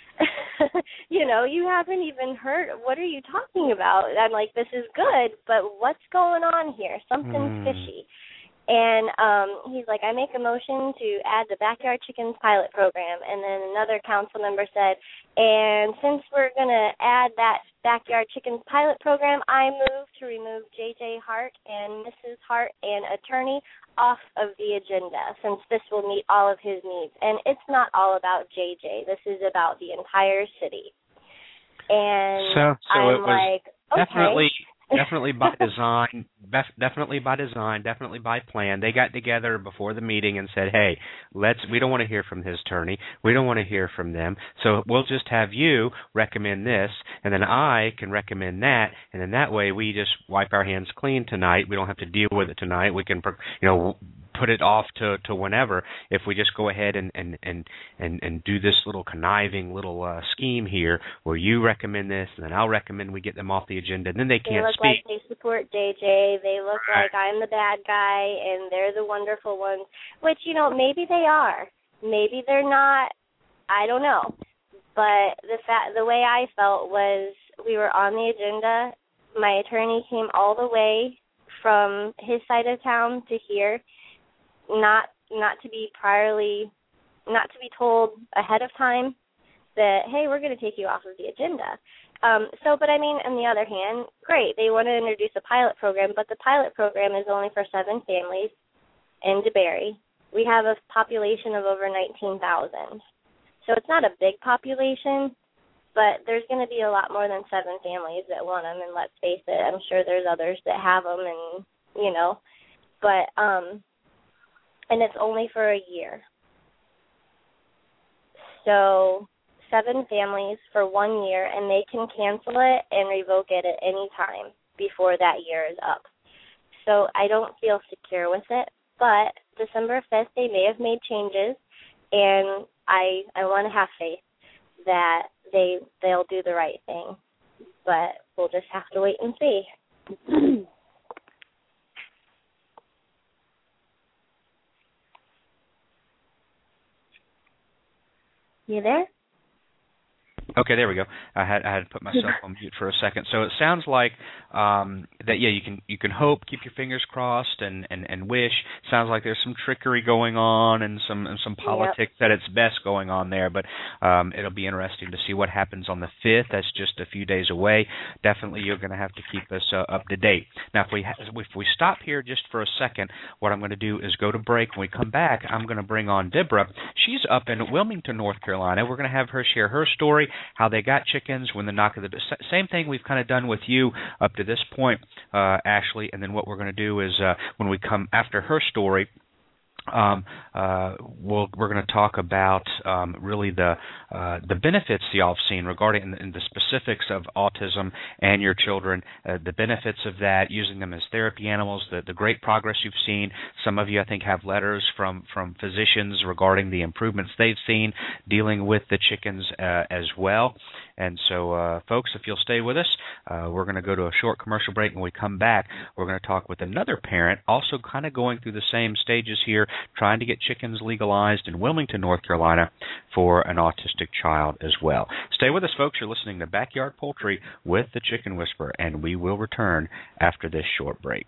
You haven't even heard, what are you talking about? I'm like, this is good, but what's going on here? Something's fishy. And he's like, I make a motion to add the backyard chickens pilot program. And then another council member said, and since we're going to add that backyard chickens pilot program, I move to remove J.J. Hart and Mrs. Hart and attorney off of the agenda, since this will meet all of his needs. And it's not all about J.J. This is about the entire city. And so I'm it was okay. Definitely by design, definitely by plan. They got together before the meeting and said, hey, we don't want to hear from his attorney. We don't want to hear from them. So we'll just have you recommend this, and then I can recommend that, and then that way we just wipe our hands clean tonight. We don't have to deal with it tonight. We can, put it off to whenever if we just go ahead and do this little conniving little scheme here where you recommend this and then I'll recommend we get them off the agenda, and then they can't speak. They look like they support JJ. They look like I'm the bad guy and they're the wonderful ones, which, maybe they are. Maybe they're not. I don't know. But the way I felt was we were on the agenda. My attorney came all the way from his side of town to here. Not to be told ahead of time that, hey, we're going to take you off of the agenda. But I mean, on the other hand, great, they want to introduce a pilot program, but the pilot program is only for 7 families in DeBary. We have a population of over 19,000. So it's not a big population, but there's going to be a lot more than 7 families that want them, and let's face it, I'm sure there's others that have them, and, but, and it's only for a year. So 7 families for 1 year, and they can cancel it and revoke it at any time before that year is up. So I don't feel secure with it, but December 5th, they may have made changes, and I want to have faith that they'll do the right thing. But we'll just have to wait and see. You there? Okay, there we go. I had to put myself on mute for a second. So it sounds like that. Yeah, you can hope, keep your fingers crossed, and wish. Sounds like there's some trickery going on and some politics at its best going on there. But it'll be interesting to see what happens on the 5th. That's just a few days away. Definitely, you're going to have to keep us up to date. Now, if we stop here just for a second, what I'm going to do is go to break. When we come back, I'm going to bring on Deborah. She's up in Wilmington, North Carolina. We're going to have her share her story, how they got chickens, when the knock of the same thing we've kind of done with you up to this point, Ashley. And then what we're going to do is when we come after her story, we're going to talk about really the benefits y'all have seen regarding in the specifics of autism and your children, the benefits of that, using them as therapy animals, the great progress you've seen. Some of you, I think, have letters from physicians regarding the improvements they've seen dealing with the chickens as well. And so, folks, if you'll stay with us, we're going to go to a short commercial break. When we come back, we're going to talk with another parent, also kind of going through the same stages here, trying to get chickens legalized in Wilmington, North Carolina, for an autistic child as well. Stay with us, folks. You're listening to Backyard Poultry with the Chicken Whisperer, and we will return after this short break.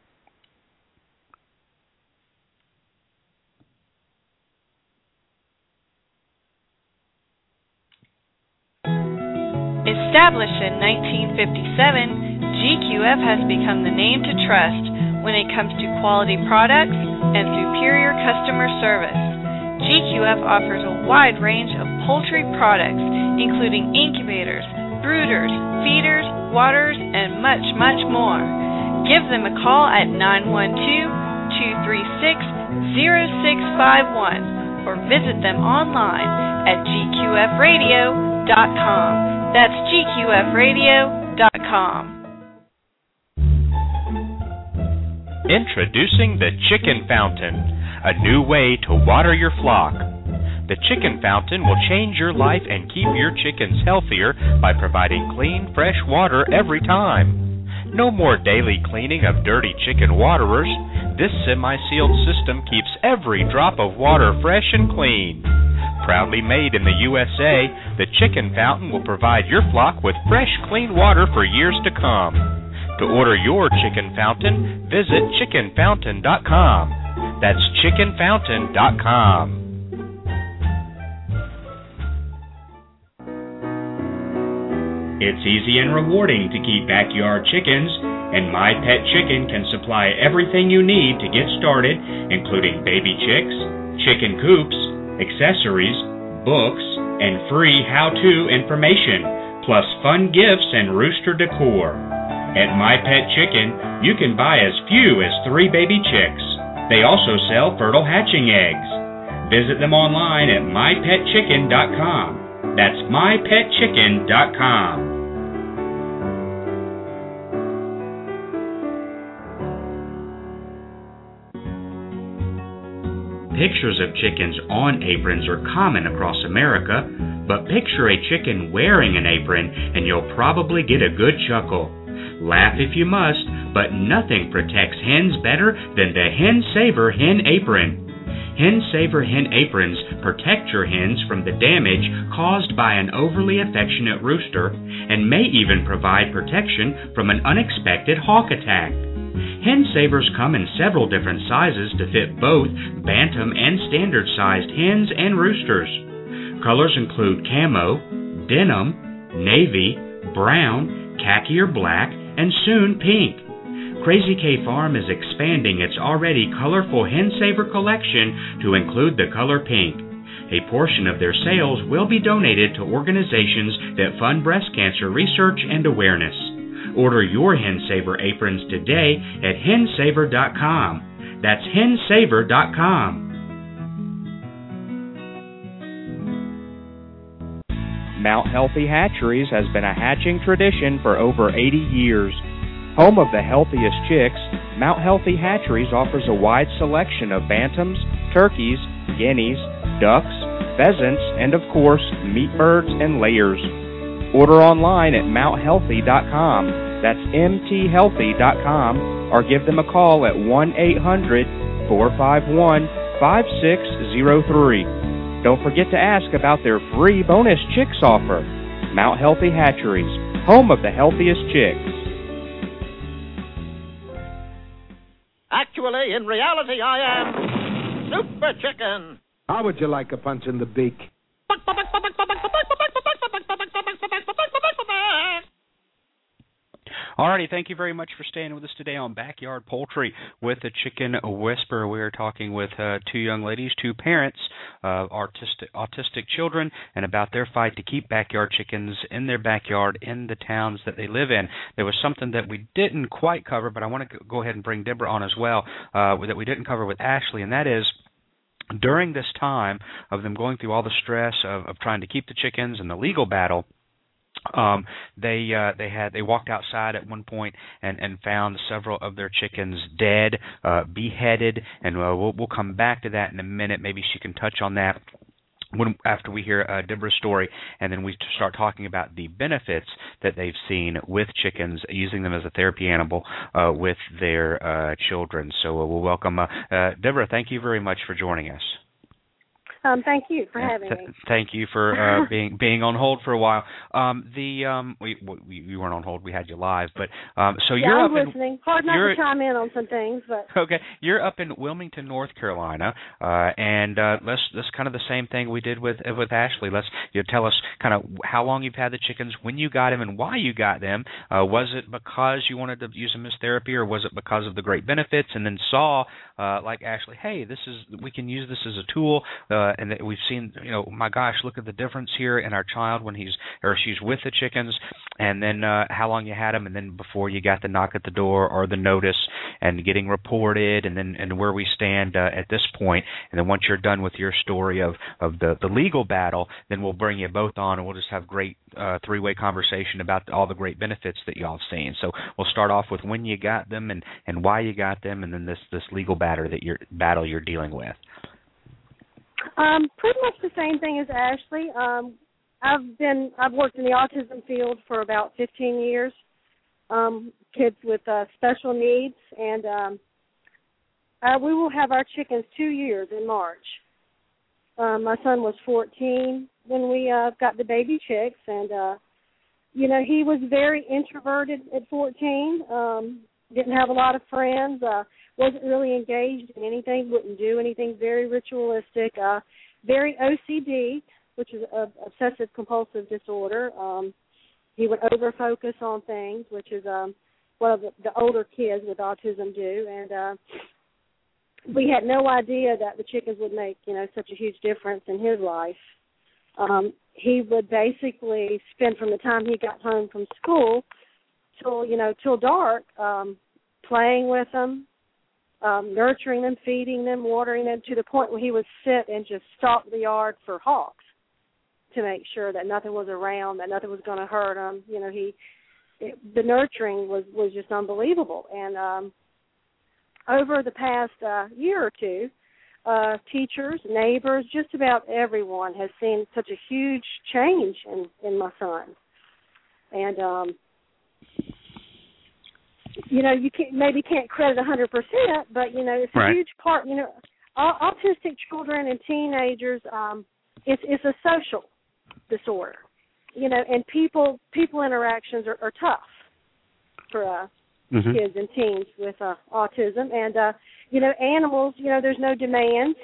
Established in 1957, GQF has become the name to trust when it comes to quality products and superior customer service. GQF offers a wide range of poultry products, including incubators, brooders, feeders, waters, and much, much more. Give them a call at 912-236-0651 or visit them online at gqfradio.com. That's gqfradio.com. Introducing the Chicken Fountain, a new way to water your flock. The Chicken Fountain will change your life and keep your chickens healthier by providing clean, fresh water every time. No more daily cleaning of dirty chicken waterers. This semi-sealed system keeps every drop of water fresh and clean. Proudly made in the USA, the Chicken Fountain will provide your flock with fresh, clean water for years to come. To order your Chicken Fountain, visit chickenfountain.com. That's chickenfountain.com. It's easy and rewarding to keep backyard chickens, and My Pet Chicken can supply everything you need to get started, including baby chicks, chicken coops, accessories, books, and free how-to information, plus fun gifts and rooster decor. At My Pet Chicken, you can buy as few as 3 baby chicks. They also sell fertile hatching eggs. Visit them online at mypetchicken.com. That's mypetchicken.com. Pictures of chickens on aprons are common across America, but picture a chicken wearing an apron and you'll probably get a good chuckle. Laugh if you must, but nothing protects hens better than the Hen Saver Hen Apron. Hen Saver Hen Aprons protect your hens from the damage caused by an overly affectionate rooster and may even provide protection from an unexpected hawk attack. Hen Savers come in several different sizes to fit both bantam and standard-sized hens and roosters. Colors include camo, denim, navy, brown, khaki or black, and soon pink. Crazy K Farm is expanding its already colorful Hen Saver collection to include the color pink. A portion of their sales will be donated to organizations that fund breast cancer research and awareness. Order your Hen Saver aprons today at hensaver.com. That's hensaver.com. Mount Healthy Hatcheries has been a hatching tradition for over 80 years. Home of the healthiest chicks, Mount Healthy Hatcheries offers a wide selection of bantams, turkeys, guineas, ducks, pheasants, and of course, meat birds and layers. Order online at mounthealthy.com. That's mthealthy.com, or give them a call at 1-800-451-5603. Don't forget to ask about their free bonus chicks offer. Mount Healthy Hatcheries, home of the healthiest chicks. Actually, in reality, I am Super Chicken. How would you like a punch in the beak? Alrighty, thank you very much for staying with us today on Backyard Poultry with the Chicken Whisperer. We are talking with two young ladies, two parents of autistic children, and about their fight to keep backyard chickens in their backyard in the towns that they live in. There was something that we didn't quite cover, but I want to go ahead and bring Deborah on as well, that we didn't cover with Ashley, and that is, during this time of them going through all the stress of trying to keep the chickens and the legal battle, they walked outside at one point and found several of their chickens dead, beheaded, and we'll come back to that in a minute. Maybe she can touch on that after we hear Deborah's story, and then we start talking about the benefits that they've seen with chickens, using them as a therapy animal with their children. So we'll welcome Deborah. Thank you very much for joining us. Thank you for having me. Thank you for being on hold for a while. We weren't on hold; we had you live. But so you're I'm up listening. Hard not to chime in on some things, but okay. You're up in Wilmington, North Carolina, and let's kind of the same thing we did with Ashley. Tell us kind of how long you've had the chickens, when you got them, and why you got them. Was it because you wanted to use them as therapy, or was it because of the great benefits, and then saw like Ashley, hey, we can use this as a tool. And that we've seen, my gosh, look at the difference here in our child when she's with the chickens, and then how long you had them, and then before you got the knock at the door or the notice and getting reported, and where we stand at this point. And then once you're done with your story of the legal battle, then we'll bring you both on, and we'll just have great three-way conversation about all the great benefits that y'all have seen. So we'll start off with when you got them and why you got them, and then this legal battle you're dealing with. Pretty much the same thing as Ashley. I've worked in the autism field for about 15 years. Kids with special needs, and we will have our chickens 2 years in March. My son was 14 when we got the baby chicks, and he was very introverted at 14. Didn't have a lot of friends. Wasn't really engaged in anything, wouldn't do anything, very ritualistic, very OCD, which is obsessive-compulsive disorder. He would over-focus on things, which is what the older kids with autism do. And we had no idea that the chickens would make, such a huge difference in his life. He would basically spend from the time he got home from school till dark, playing with them, nurturing them, feeding them, watering them, to the point where he would sit and just stalk the yard for hawks to make sure that nothing was around, that nothing was going to hurt him. The nurturing was just unbelievable. And over the past year or two, teachers, neighbors, just about everyone has seen such a huge change in my son. And you can't credit 100%, but it's a huge part. Autistic children and teenagers, it's a social disorder. And people interactions are tough for kids and teens with autism. And animals, there's no demand.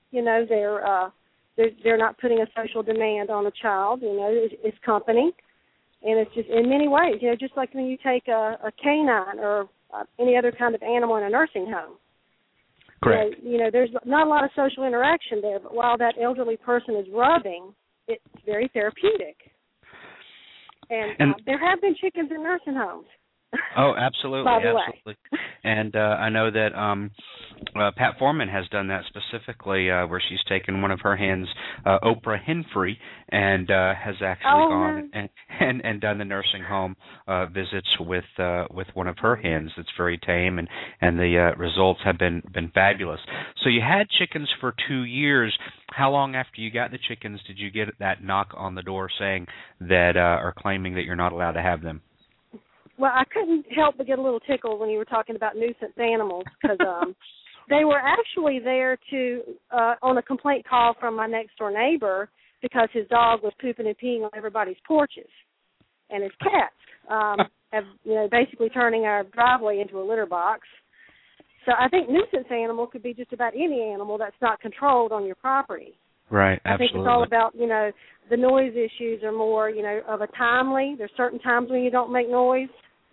They're not putting a social demand on a child. It's company. And it's just in many ways, just like when you take a canine or any other kind of animal in a nursing home. Correct. There's not a lot of social interaction there, but while that elderly person is rubbing, it's very therapeutic. And there have been chickens in nursing homes. Oh, absolutely, By the absolutely. And I know that Pat Foreman has done that specifically, where she's taken one of her hens, Oprah Henfrey, and has actually gone and done the nursing home visits with one of her hens that's very tame, and the results have been fabulous. So you had chickens for 2 years. How long after you got the chickens did you get that knock on the door saying that or claiming that you're not allowed to have them? Well, I couldn't help but get a little tickled when you were talking about nuisance animals, because they were actually there to on a complaint call from my next door neighbor because his dog was pooping and peeing on everybody's porches, and his cats have basically turning our driveway into a litter box. So I think nuisance animal could be just about any animal that's not controlled on your property. Right, absolutely. I think it's all about, the noise issues are more, of a timely. There's certain times when you don't make noise.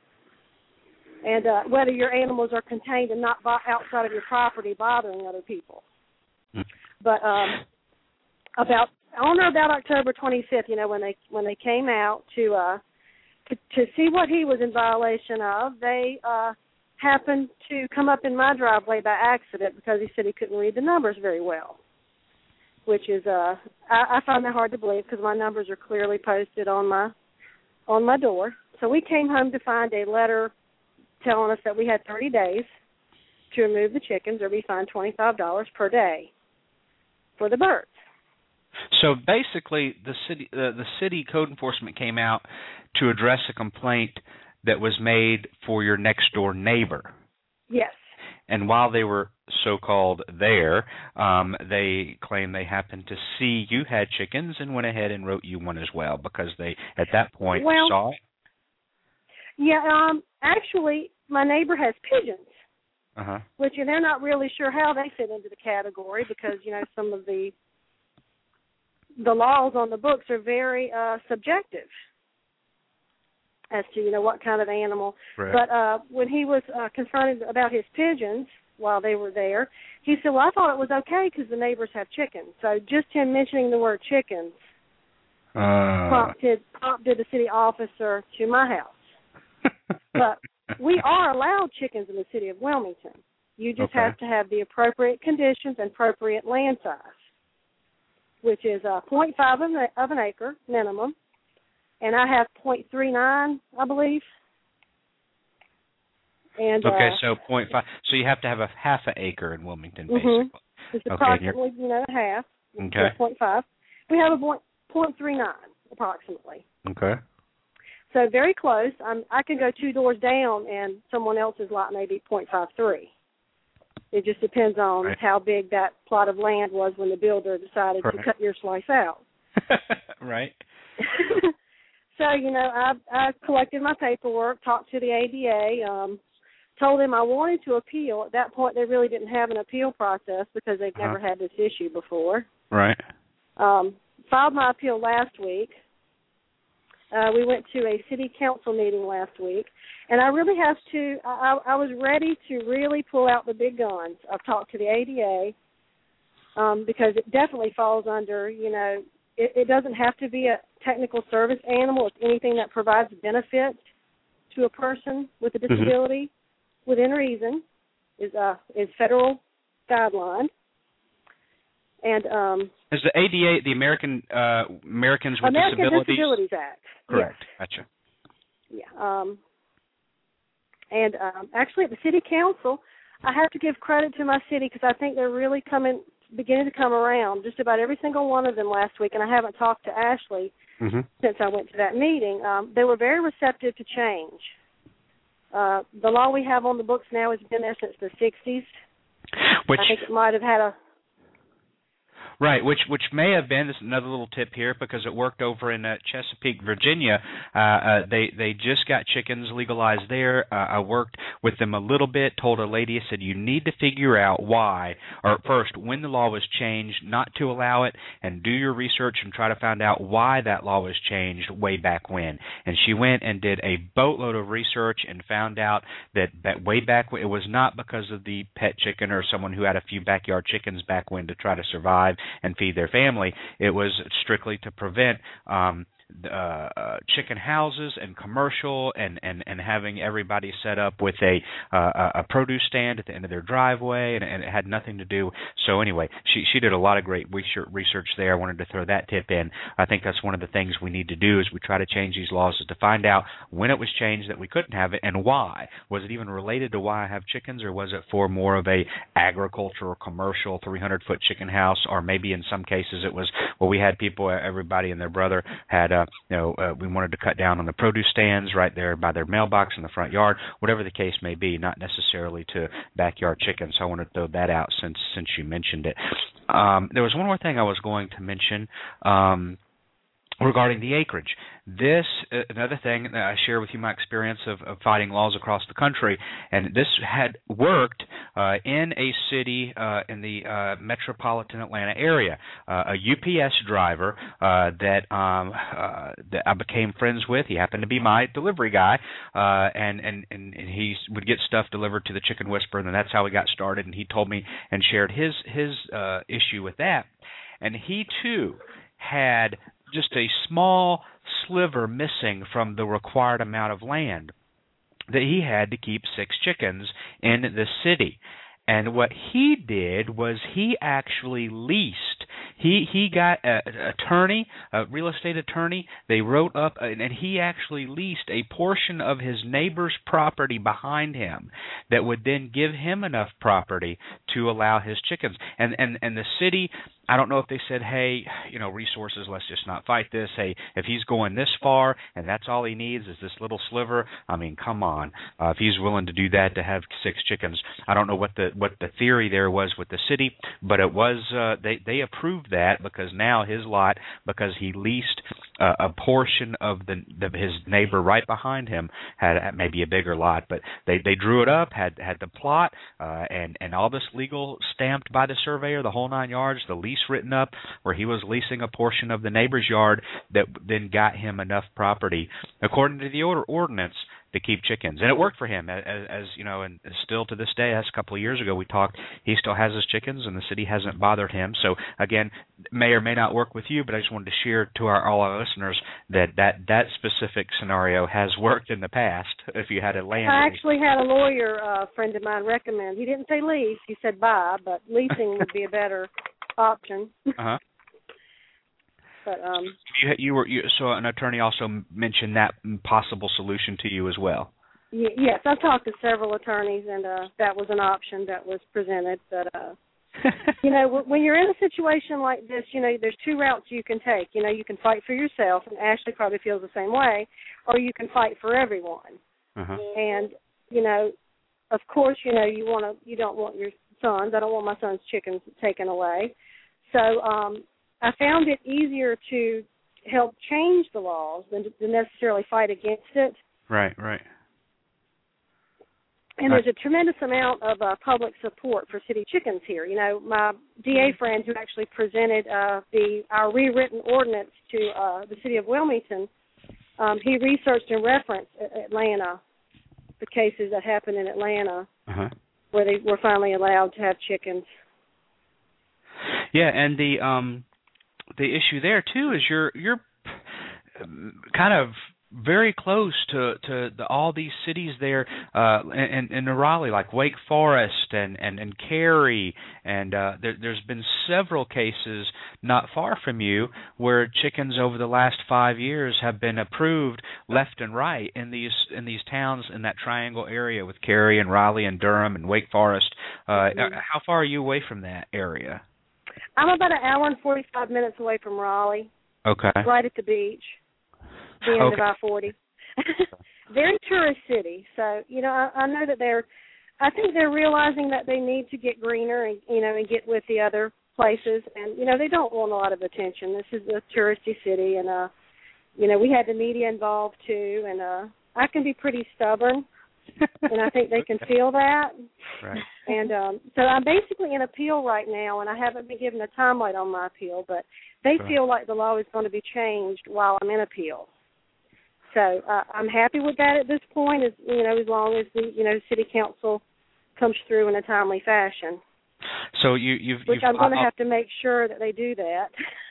And whether your animals are contained and not outside of your property bothering other people. But about October 25th, when they came out to see what he was in violation of, they happened to come up in my driveway by accident because he said he couldn't read the numbers very well, which is I find that hard to believe because my numbers are clearly posted on my door. So we came home to find a letter telling us that we had 30 days to remove the chickens or be fined $25 per day for the birds. So basically, the city code enforcement came out to address a complaint that was made for your next door neighbor. Yes. And while they were so-called there, they claimed they happened to see you had chickens and went ahead and wrote you one as well because they, at that point, saw it. Yeah, actually, my neighbor has pigeons, which they're not really sure how they fit into the category because, some of the laws on the books are very subjective as to, what kind of animal. Right. But when he was confronted about his pigeons while they were there, he said, well, I thought it was okay because the neighbors have chickens. So just him mentioning the word chickens prompted the city officer to my house. But we are allowed chickens in the city of Wilmington. You just have to have the appropriate conditions and appropriate land size, which is 0.5 of an acre minimum, and I have 0.39, I believe. And so 0.5. So you have to have a half an acre in Wilmington, basically. It's approximately, half. Okay. 0.5. We have a 0.39 approximately. Okay. So very close. I can go 2 doors down, and someone else's lot may be 0.53. It just depends on how big that plot of land was when the builder decided to cut your slice out. Right. So, I collected my paperwork, talked to the ADA, told them I wanted to appeal. At that point, they really didn't have an appeal process because they've never had this issue before. Right. Filed my appeal last week. We went to a city council meeting last week, and I really have to, I was ready to really pull out the big guns. I've talked to the ADA because it definitely falls under, it doesn't have to be a technical service animal. It's anything that provides benefit to a person with a disability within reason is federal guideline. And is the ADA the Americans with Disabilities Act? Correct. Yes. Gotcha. Yeah. And actually, at the city council, I have to give credit to my city because I think they're really beginning to come around. Just about every single one of them last week, and I haven't talked to Ashley since I went to that meeting. They were very receptive to change. The law we have on the books now has been there since the 60s. I think it might have had a... Right, which may have been, this is another little tip here, because it worked over in Chesapeake, Virginia. They just got chickens legalized there. I worked with them a little bit, told a lady, I said, you need to figure out why, or first, when the law was changed not to allow it, and do your research and try to find out why that law was changed way back when. And she went and did a boatload of research and found out that way back when, it was not because of the pet chicken or someone who had a few backyard chickens back when to try to survive and feed their family. It was strictly to prevent chicken houses and commercial, and having everybody set up with a produce stand at the end of their driveway, and it had nothing to do. So anyway, she did a lot of great research there. I wanted to throw that tip in. I think that's one of the things we need to do as we try to change these laws, is to find out when it was changed that we couldn't have it, and why. Was it even related to why I have chickens, or was it for more of a agricultural, commercial 300-foot chicken house? Or maybe in some cases it was, well, we had people, everybody and their brother had, we wanted to cut down on the produce stands right there by their mailbox in the front yard, whatever the case may be, not necessarily to backyard chickens. So I wanted to throw that out since you mentioned it. There was one more thing I was going to mention regarding the acreage. This, another thing that I share with you, my experience of fighting laws across the country, and this had worked in a city in the metropolitan Atlanta area. A UPS driver that I became friends with. He happened to be my delivery guy, and he would get stuff delivered to the Chicken Whisperer, and that's how we got started. And he told me and shared his issue with that, and he too had just a small sliver missing from the required amount of land that he had to keep 6 chickens in the city. And what he did was he actually leased. He got an attorney, a real estate attorney. They wrote up, and he actually leased a portion of his neighbor's property behind him that would then give him enough property to allow his chickens. And the city, I don't know if they said, hey, resources, let's just not fight this. Hey, if he's going this far and that's all he needs is this little sliver, I mean, come on. If he's willing to do that to have 6 chickens, I don't know what the theory there was with the city, but it was they approved that, because now his lot, because he leased a portion of his neighbor right behind him had maybe a bigger lot, but they drew it up, had the plot, and all this legal stamped by the surveyor, the whole 9 yards, the lease written up where he was leasing a portion of the neighbor's yard that then got him enough property according to the ordinance to keep chickens. And it worked for him, as you know, and still to this day, as a couple of years ago we talked, he still has his chickens and the city hasn't bothered him. So again, may or may not work with you, but I just wanted to share to all our listeners that specific scenario has worked in the past. If you had a land I actually had a lawyer friend of mine recommend, he didn't say lease, he said buy, but leasing would be a better option. Uh-huh. But so an attorney also mentioned that possible solution to you as well. Yes, I've talked to several attorneys, and that was an option that was presented. But when you're in a situation like this, there's 2 routes you can take. You can fight for yourself, and Ashley probably feels the same way, or you can fight for everyone. Uh-huh. And of course, you don't want your sons. I don't want my son's chickens taken away. So I found it easier to help change the laws than to necessarily fight against it. Right. And there's a tremendous amount of public support for city chickens here. My DA friend who actually presented our rewritten ordinance to the city of Wilmington, he researched and referenced Atlanta, the cases that happened in Atlanta, uh-huh, where they were finally allowed to have chickens. Yeah, and the issue there too is you're kind of very close to all these cities there in Raleigh, like Wake Forest and Cary, and there's been several cases not far from you where chickens over the last 5 years have been approved left and right in these towns in that triangle area with Cary and Raleigh and Durham and Wake Forest. How far are you away from that area? I'm about an hour and 45 minutes away from Raleigh. Okay. Right at the beach, the end of I-40. Very tourist city. So, I know that I think they're realizing that they need to get greener and, and get with the other places. And, they don't want a lot of attention. This is a touristy city. And, we had the media involved too. And I can be pretty stubborn. And I think they can feel that. Right. And so I'm basically in appeal right now, and I haven't been given a timeline on my appeal, but they feel like the law is going to be changed while I'm in appeal. So I'm happy with that at this point, as long as the city council comes through in a timely fashion. So you've I'm going to have to make sure that they do that.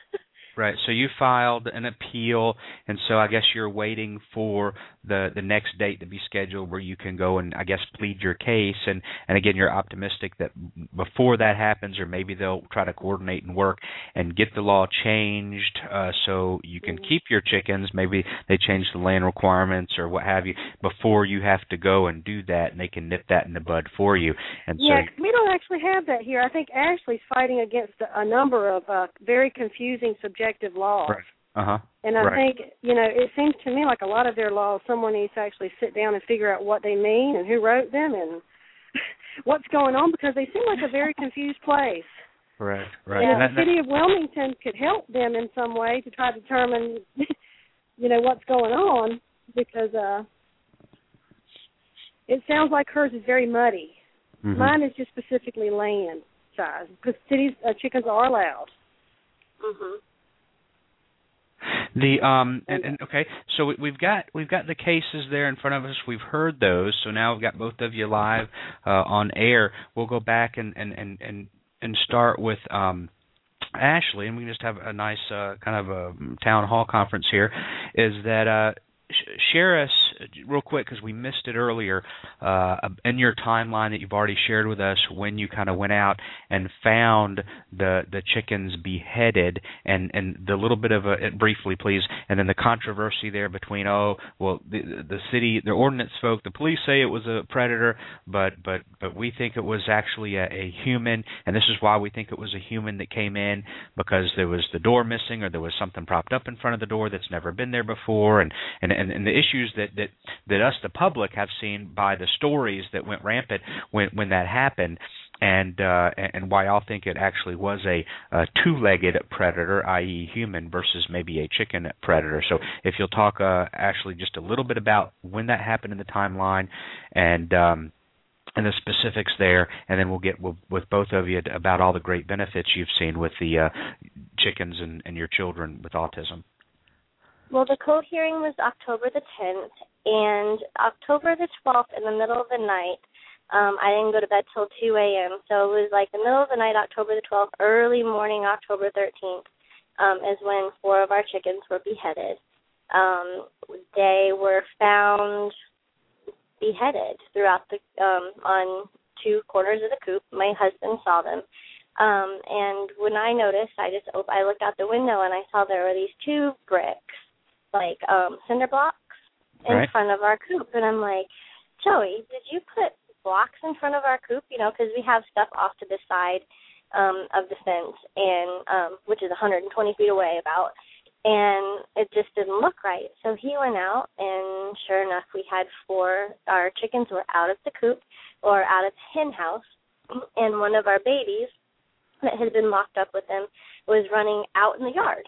Right. So you filed an appeal, and so I guess you're waiting for the next date to be scheduled where you can go and I guess plead your case. And again, you're optimistic that before that happens, or maybe they'll try to coordinate and work and get the law changed so you can keep your chickens. Maybe they change the land requirements or what have you before you have to go and do that, and they can nip that in the bud for you. And yeah, so, we don't actually have that here. I think Ashley's fighting against a number of very confusing subjective laws. Right. Uh-huh. And I think, it seems to me like a lot of their laws, someone needs to actually sit down and figure out what they mean and who wrote them and what's going on, because they seem like a very confused place. Right. And the city of Wilmington could help them in some way to try to determine, what's going on, because it sounds like hers is very muddy. Mm-hmm. Mine is just specifically land size, because cities chickens are allowed. Mhm. Okay, so we've got the cases there in front of us. We've heard those, so now we've got both of you live on air. We'll go back and start with Ashley, and we can just have a nice kind of a town hall conference here. Is that share us real quick, because we missed it earlier, in your timeline that you've already shared with us, when you kind of went out and found the chickens beheaded, and the little bit of briefly please, and then the controversy there between the city, the ordinance folk, the police say it was a predator, but we think it was actually a human, and this is why we think it was a human that came in, because there was the door missing, or there was something propped up in front of the door that's never been there before, and the issues that us, the public, have seen by the stories that went rampant when that happened, and why y'all think it actually was a two-legged predator, i.e. human, versus maybe a chicken predator. So if you'll talk, Ashley, just a little bit about when that happened in the timeline, and the specifics there, and then we'll get with both of you about all the great benefits you've seen with the chickens and your children with autism. Well, the court hearing was October the 10th, and October the 12th in the middle of the night, I didn't go to bed till 2 a.m., so it was like the middle of the night, October the 12th, early morning, October 13th, is when 4 of our chickens were beheaded. They were found beheaded throughout on 2 corners of the coop. My husband saw them. And when I noticed, I looked out the window and I saw there were these 2 bricks, like cinder blocks, in front of our coop. And I'm like, Joey, did you put blocks in front of our coop? Because we have stuff off to the side of the fence, and which is 120 feet away about. And it just didn't look right. So he went out, and sure enough, we had 4. Our chickens were out of the coop, or out of the hen house, and one of our babies that had been locked up with them was running out in the yard.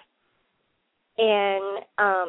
And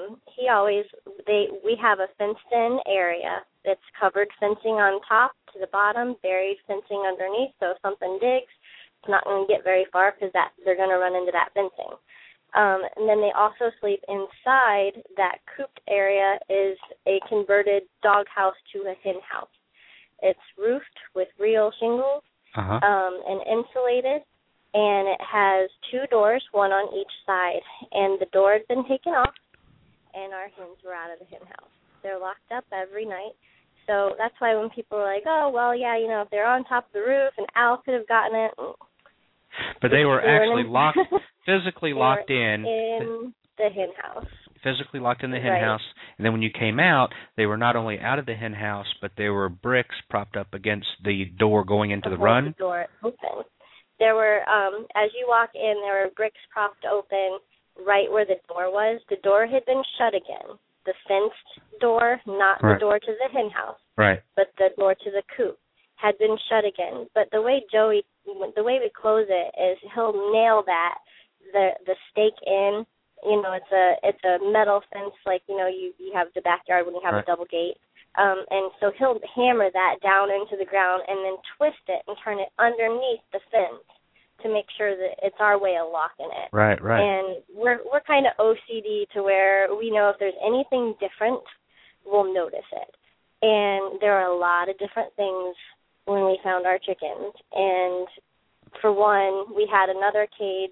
we have a fenced-in area that's covered fencing on top to the bottom, buried fencing underneath, so if something digs, it's not going to get very far, because they're going to run into that fencing. And then they also sleep inside. That cooped area is a converted dog house to a hen house. It's roofed with real shingles and insulated, and it has 2 doors, one on each side. And the door had been taken off, and our hens were out of the hen house. They're locked up every night. So that's why when people are like, oh, well, yeah, if they're on top of the roof, an owl could have gotten it. But they were actually locked, physically locked in the hen house. Physically locked in the hen house. And then when you came out, they were not only out of the hen house, but there were bricks propped up against the door going into the run. The door open. There were, as you walk in, there were bricks propped open right where the door was. The door had been shut again. The fenced door, not the door to the hen house, but the door to the coop, had been shut again. But the way we close it is he'll nail the stake in. It's a metal fence, like you have the backyard when you have a double gate. And so he'll hammer that down into the ground and then twist it and turn it underneath the fence to make sure that it's our way of locking it. Right. And we're kind of OCD to where we know if there's anything different, we'll notice it. And there are a lot of different things when we found our chickens. And for one, we had another cage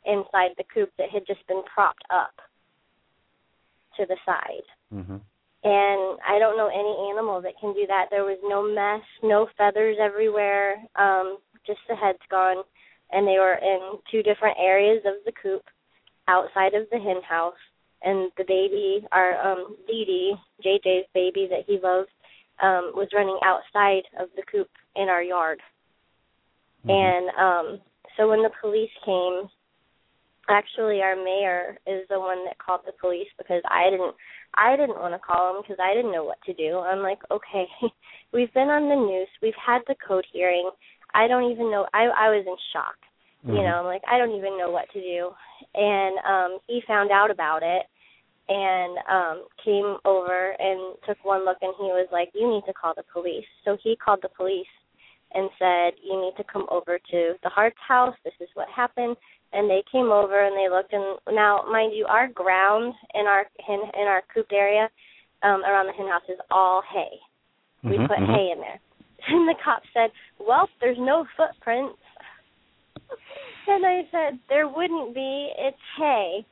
inside the coop that had just been propped up to the side. Mm-hmm. And I don't know any animal that can do that. There was no mess, no feathers everywhere, just the heads gone. And they were in two different areas of the coop outside of the hen house. And the baby, our Dee Dee, JJ's baby that he loves, was running outside of the coop in our yard. Mm-hmm. And so when the police came, actually our mayor is the one that called the police because I didn't want to call them because I didn't know what to do. I'm like, okay, we've been on the news. We've had the code hearing. I don't even know. I was in shock. Mm-hmm. You know, I'm like, I don't even know what to do. And he found out about it and came over and took one look, and he was like, you need to call the police. So he called the police and said, you need to come over to the Hart's house. This is what happened. And they came over and they looked, and now, mind you, our ground in our cooped area around the hen house is all hay. We put hay in there. And the cop said, well, there's no footprints. And I said, there wouldn't be. It's hay.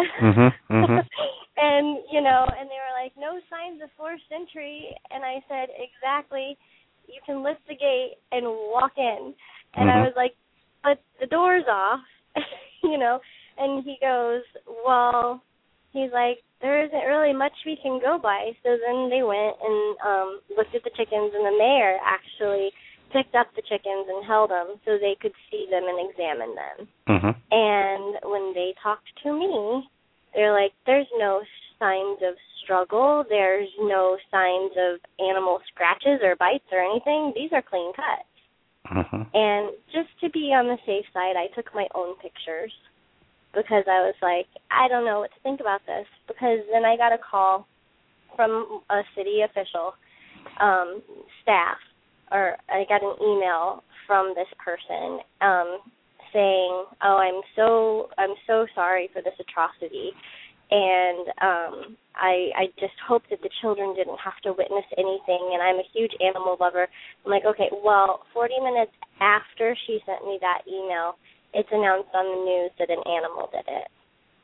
And, you know, and they were like, no signs of forced entry. And I said, exactly. You can lift the gate and walk in. And I was like, but the door's off, you know. And he goes, well, he's like, there isn't really much we can go by. So then they went and looked at the chickens, and the mayor actually picked up the chickens and held them so they could see them and examine them. And when they talked to me, they're like, there's no signs of struggle. There's no signs of animal scratches or bites or anything. These are clean cuts. And just to be on the safe side, I took my own pictures because I was like, I don't know what to think about this. Because then I got a call from a city official, staff, or I got an email from this person saying, oh, I'm so sorry for this atrocity. And I just hope that the children didn't have to witness anything, and I'm a huge animal lover. I'm like, okay, well, 40 minutes after she sent me that email, it's announced on the news that an animal did it.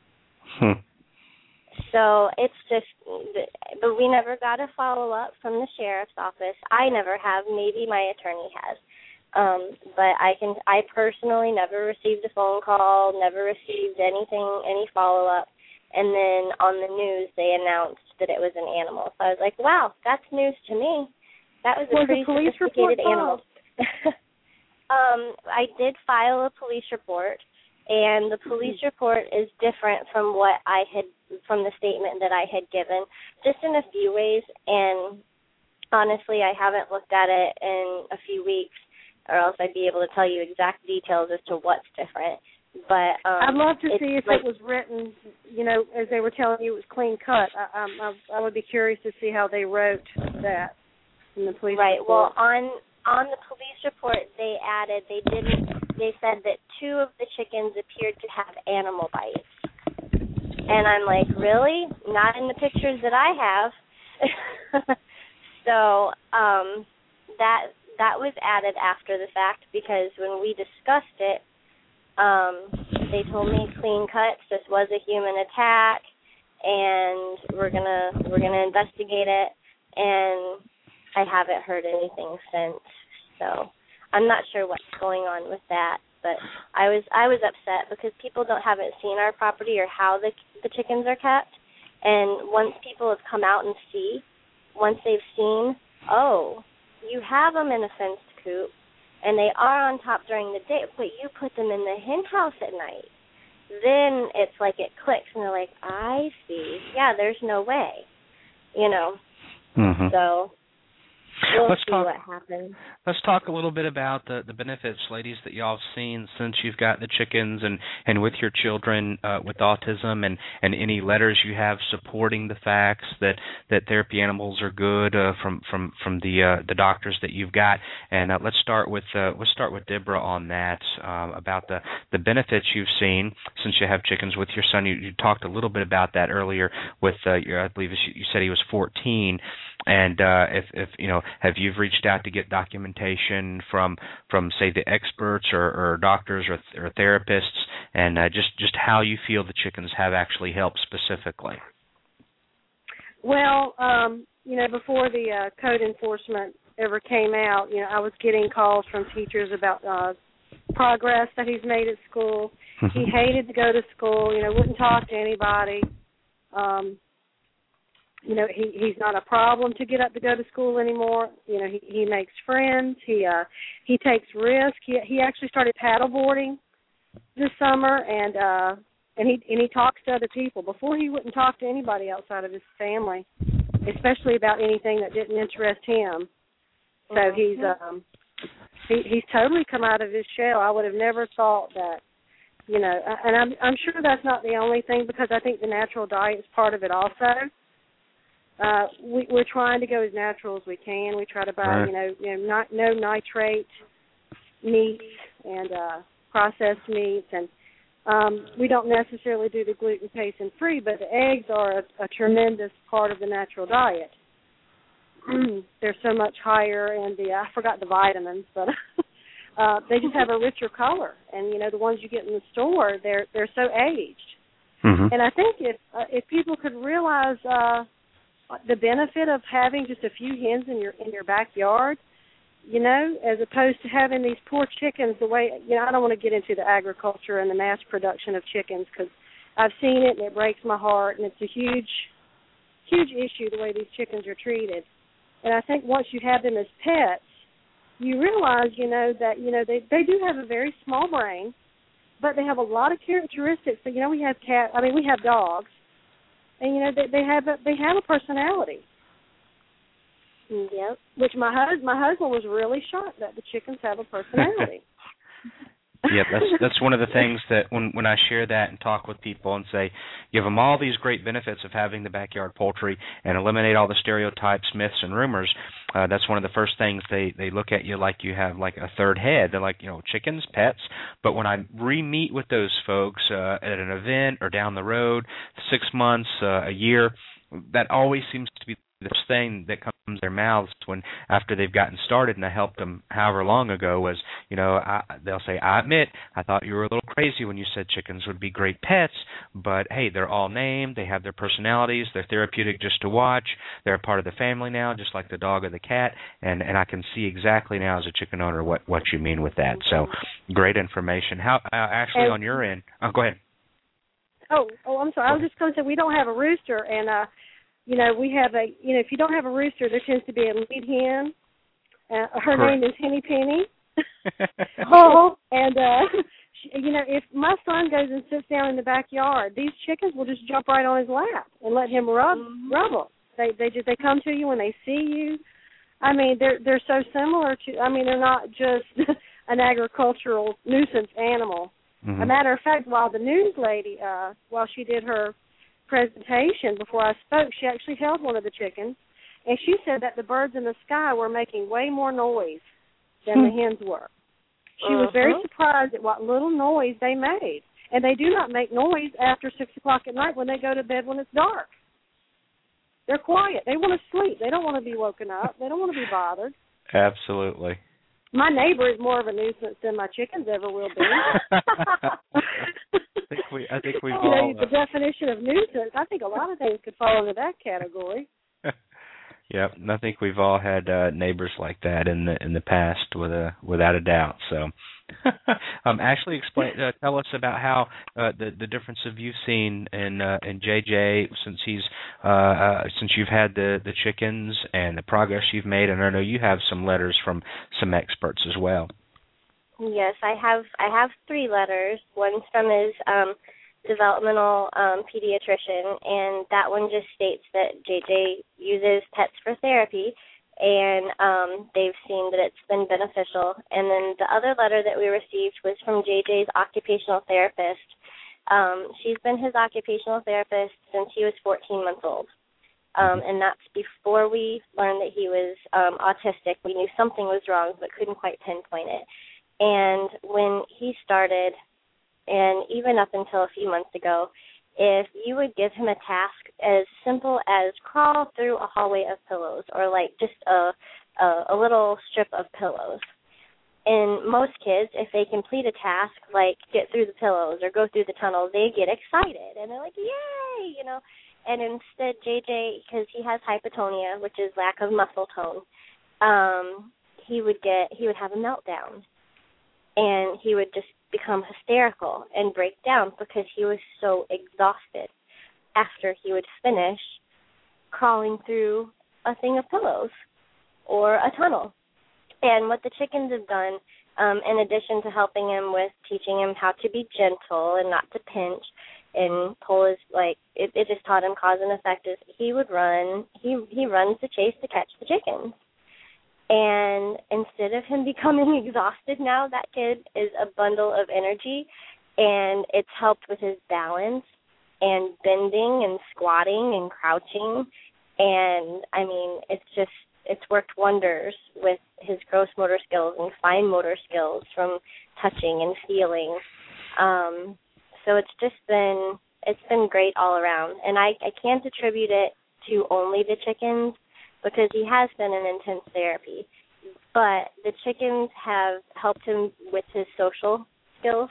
So it's just, but we never got a follow-up from the sheriff's office. I never have. Maybe my attorney has. But I personally never received a phone call, never received anything, any follow-up. And then on the news, they announced that it was an animal. So I was like, wow, that's news to me. That was a pretty sophisticated animal. I did file a police report, and the police report is different from from the statement that I had given, just in a few ways. And honestly, I haven't looked at it in a few weeks, or else I'd be able to tell you exact details as to what's different. But I'd love to see if it was written, you know, as they were telling you it was clean cut. I would be curious to see how they wrote that in the police report. Well, on the police report they said that 2 of the chickens appeared to have animal bites. And I'm like, really? Not in the pictures that I have. So that was added after the fact, because when we discussed it, they told me clean cuts. This was a human attack, and we're gonna investigate it. And I haven't heard anything since, so I'm not sure what's going on with that. But I was upset because people haven't seen our property or how the chickens are kept. And once people have come out and once they've seen, oh, you have them in a fenced coop, and they are on top during the day, but you put them in the hen house at night, then it's like it clicks, and they're like, I see. Yeah, there's no way, you know. So we'll see what happens. Let's talk a little bit about the benefits, ladies, that y'all have seen since you've got the chickens and with your children with autism, and any letters you have supporting the facts that therapy animals are good from the doctors that you've got. And let's start with Deborah on that, about the benefits you've seen since you have chickens with your son. You talked a little bit about that earlier with I believe you said he was 14. And if have you reached out to get documentation from say the experts or doctors or therapists, and just how you feel the chickens have actually helped specifically? Well, before the code enforcement ever came out, I was getting calls from teachers about progress that he's made at school. He hated to go to school, wouldn't talk to anybody. He's not a problem to get up to go to school anymore. He makes friends. He takes risks. He actually started paddleboarding this summer, and he talks to other people. Before, he wouldn't talk to anybody outside of his family, especially about anything that didn't interest him. So he's totally come out of his shell. I would have never thought that. And I'm sure that's not the only thing, because I think the natural diet is part of it also. We're trying to go as natural as we can. We try to buy, no nitrate meats and processed meats, and we don't necessarily do the gluten paste and free, but the eggs are a tremendous part of the natural diet. They're so much higher, and I forgot the vitamins, but they just have a richer color. And the ones you get in the store, they're so aged. And I think if people could realize the benefit of having just a few hens in your backyard, as opposed to having these poor chickens the way, I don't want to get into the agriculture and the mass production of chickens, because I've seen it and it breaks my heart, and it's a huge issue the way these chickens are treated. And I think once you have them as pets, you realize, that, they do have a very small brain, but they have a lot of characteristics. So, we have dogs, and, they have a personality. Yep. Which my husband was really shocked that the chickens have a personality. Yep, that's one of the things that when I share that and talk with people and say, give them all these great benefits of having the backyard poultry and eliminate all the stereotypes, myths, and rumors, that's one of the first things they look at you like you have like a third head. They're like, chickens, pets. But when I re-meet with those folks at an event or down the road, 6 months, a year, that always seems to be the thing that comes to their mouths when after they've gotten started, and I helped them however long ago, was, they'll say, I admit, I thought you were a little crazy when you said chickens would be great pets, but hey, they're all named, they have their personalities, they're therapeutic just to watch, they're a part of the family now, just like the dog or the cat, and I can see exactly now as a chicken owner what you mean with that. So great information. How Ashley, on your end, go ahead. Oh, I'm sorry. I was just going to say we don't have a rooster, and we have if you don't have a rooster, there tends to be a lead hen. Her name is Henny Penny. And, if my son goes and sits down in the backyard, these chickens will just jump right on his lap and let him rub them. They come to you when they see you. I mean, they're so similar to, they're not just an agricultural nuisance animal. A matter of fact, while the news lady, while she did her presentation before I spoke, she actually held one of the chickens, and she said that the birds in the sky were making way more noise than the hens were. She was very surprised at what little noise they made, and they do not make noise after 6 o'clock at night when they go to bed when it's dark. They're quiet. They want to sleep. They don't want to be woken up. They don't want to be bothered. Absolutely. My neighbor is more of a nuisance than my chickens ever will be. I think we've all... the definition of nuisance, I think a lot of things could fall into that category. Yep, I think we've all had neighbors like that in the past, without a doubt. So, Ashley, tell us about how the difference of you've seen in JJ since since you've had the chickens and the progress you've made, and I know you have some letters from some experts as well. Yes, I have 3 letters. One's from his developmental pediatrician, and that one just states that JJ uses pets for therapy, and they've seen that it's been beneficial. And then the other letter that we received was from JJ's occupational therapist. She's been his occupational therapist since he was 14 months old, and that's before we learned that he was autistic. We knew something was wrong, but couldn't quite pinpoint it. And when he started, and even up until a few months ago, if you would give him a task as simple as crawl through a hallway of pillows, or like just a little strip of pillows. And most kids, if they complete a task like get through the pillows or go through the tunnel, they get excited and they're like, yay, you know. And instead, JJ, because he has hypotonia, which is lack of muscle tone, he would have a meltdown, and he would just become hysterical and break down because he was so exhausted after he would finish crawling through a thing of pillows or a tunnel. And what the chickens have done, in addition to helping him with teaching him how to be gentle and not to pinch and pull his, like, it just taught him cause and effect, is he would run, he runs the chase to catch the chickens. And instead of him becoming exhausted now, that kid is a bundle of energy, and it's helped with his balance and bending and squatting and crouching. And, I mean, it's worked wonders with his gross motor skills and fine motor skills from touching and feeling. So it's been great all around. And I can't attribute it to only the chickens, because he has been in intense therapy. But the chickens have helped him with his social skills.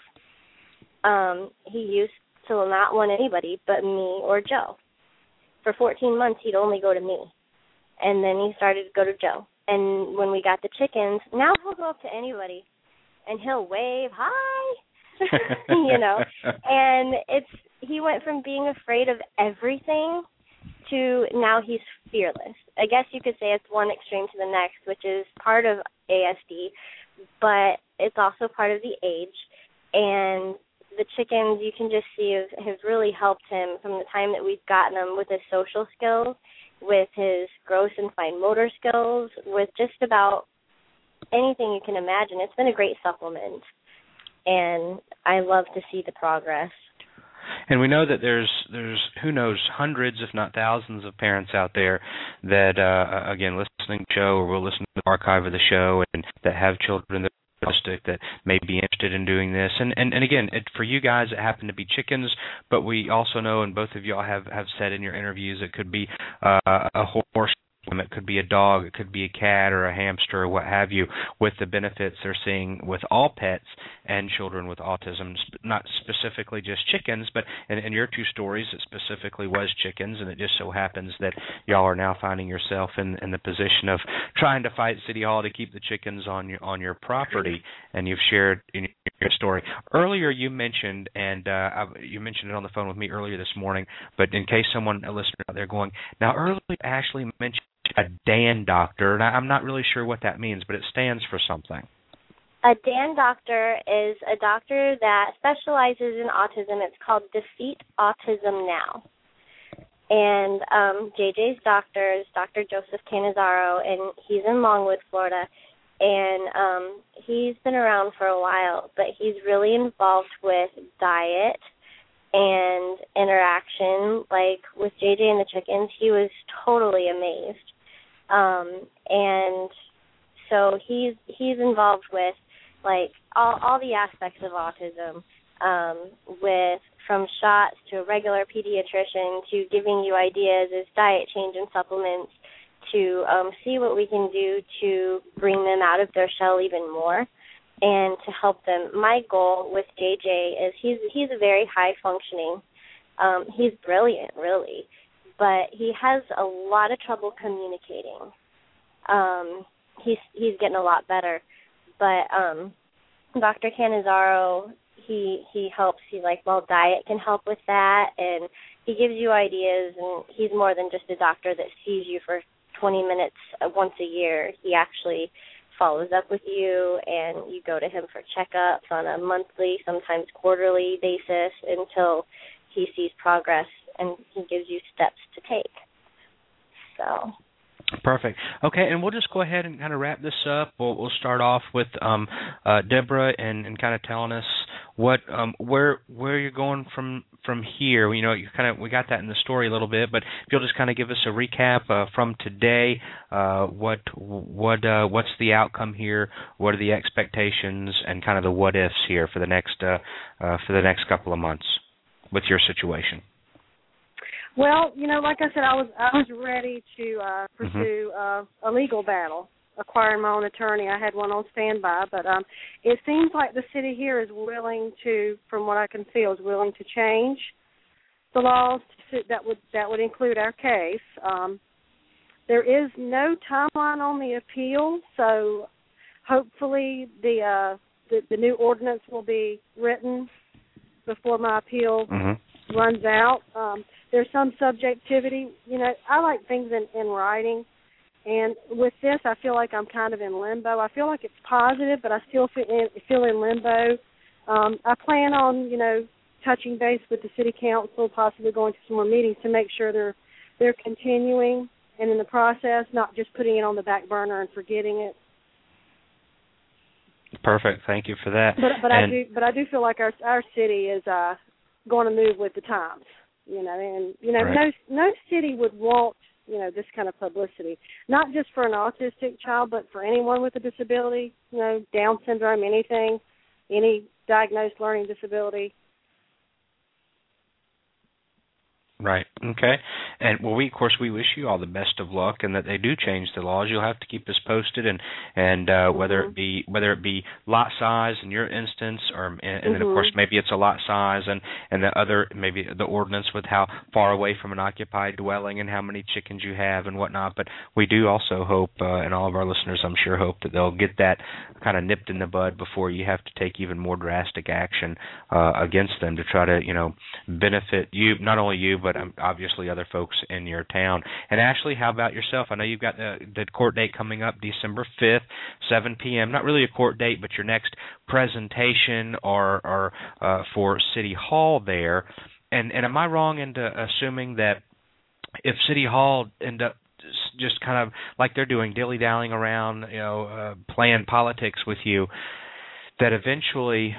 He used to not want anybody but me or Joe. For 14 months, he'd only go to me. And then he started to go to Joe. And when we got the chickens, now he'll go up to anybody, and he'll wave, hi, you know. And he went from being afraid of everything to now he's fearless. I guess you could say it's one extreme to the next, which is part of ASD, but it's also part of the age. And the chickens, you can just see, have really helped him from the time that we've gotten him with his social skills, with his gross and fine motor skills, with just about anything you can imagine. It's been a great supplement, and I love to see the progress. And we know that there's who knows, hundreds if not thousands of parents out there that again, listening to the show or will listen to the archive of the show, and that have children that may be interested in doing this. And again, for you guys, it happen to be chickens, but we also know, and both of y'all have said in your interviews, it could be a horse, it could be a dog, it could be a cat or a hamster or what have you, with the benefits they're seeing with all pets and children with autism, not specifically just chickens, but in your two stories, it specifically was chickens, and it just so happens that y'all are now finding yourself in the position of trying to fight City Hall to keep the chickens on your property, and you've shared in your story. Earlier you mentioned, and you mentioned it on the phone with me earlier this morning, but in case a listener out there going, now earlier Ashley mentioned a DAN doctor, and I'm not really sure what that means, but it stands for something. A DAN doctor is a doctor that specializes in autism. It's called Defeat Autism Now. And JJ's doctor is Dr. Joseph Canizaro, and he's in Longwood, Florida. And he's been around for a while, but he's really involved with diet and interaction. Like with JJ and the chickens, he was totally amazed. And so he's involved with like all the aspects of autism, with from shots to a regular pediatrician to giving you ideas as diet change and supplements, to see what we can do to bring them out of their shell even more and to help them. My goal with JJ is he's a very high functioning, he's brilliant really, but he has a lot of trouble communicating. He's getting a lot better, but Dr. Canizaro, he helps. He's like, well, diet can help with that, and he gives you ideas, and he's more than just a doctor that sees you for 20 minutes once a year. He actually follows up with you, and you go to him for checkups on a monthly, sometimes quarterly basis until he sees progress, and he gives you steps to take. So. Perfect. Okay, and we'll just go ahead and kind of wrap this up. We'll start off with Deborah and kind of telling us what where you're going from here. You know, we got that in the story a little bit, but if you'll just kind of give us a recap from today. What's the outcome here? What are the expectations and kind of the what ifs here for the next couple of months with your situation? Well, like I said, I was ready to pursue a legal battle, acquiring my own attorney. I had one on standby, but it seems like the city here is willing to, from what I can feel, is willing to change the laws that would include our case. There is no timeline on the appeal, so hopefully the new ordinance will be written before my appeal runs out. There's some subjectivity. I like things in writing, and with this, I feel like I'm kind of in limbo. I feel like it's positive, but I still feel in limbo. I plan on, touching base with the city council, possibly going to some more meetings to make sure they're continuing and in the process, not just putting it on the back burner and forgetting it. Perfect. Thank you for that. But I do feel like our city is going to move with the times. Right. No city would want this kind of publicity, not just for an autistic child, but for anyone with a disability. Down syndrome, anything, any diagnosed learning disability. Right. Okay. And we of course we wish you all the best of luck, and that they do change the laws. You'll have to keep us posted, and whether it be lot size in your instance, or and then of course maybe it's a lot size, and the other maybe the ordinance with how far away from an occupied dwelling and how many chickens you have and whatnot. But we do also hope, and all of our listeners I'm sure hope, that they'll get that kind of nipped in the bud before you have to take even more drastic action against them to try to benefit you, not only you, but obviously other folks in your town. And Ashley, how about yourself? I know you've got the court date coming up December 5th, 7 p.m. Not really a court date, but your next presentation or for City Hall there. And am I wrong in assuming that if City Hall end up just kind of like they're doing, dilly-dallying around, playing politics with you, that eventually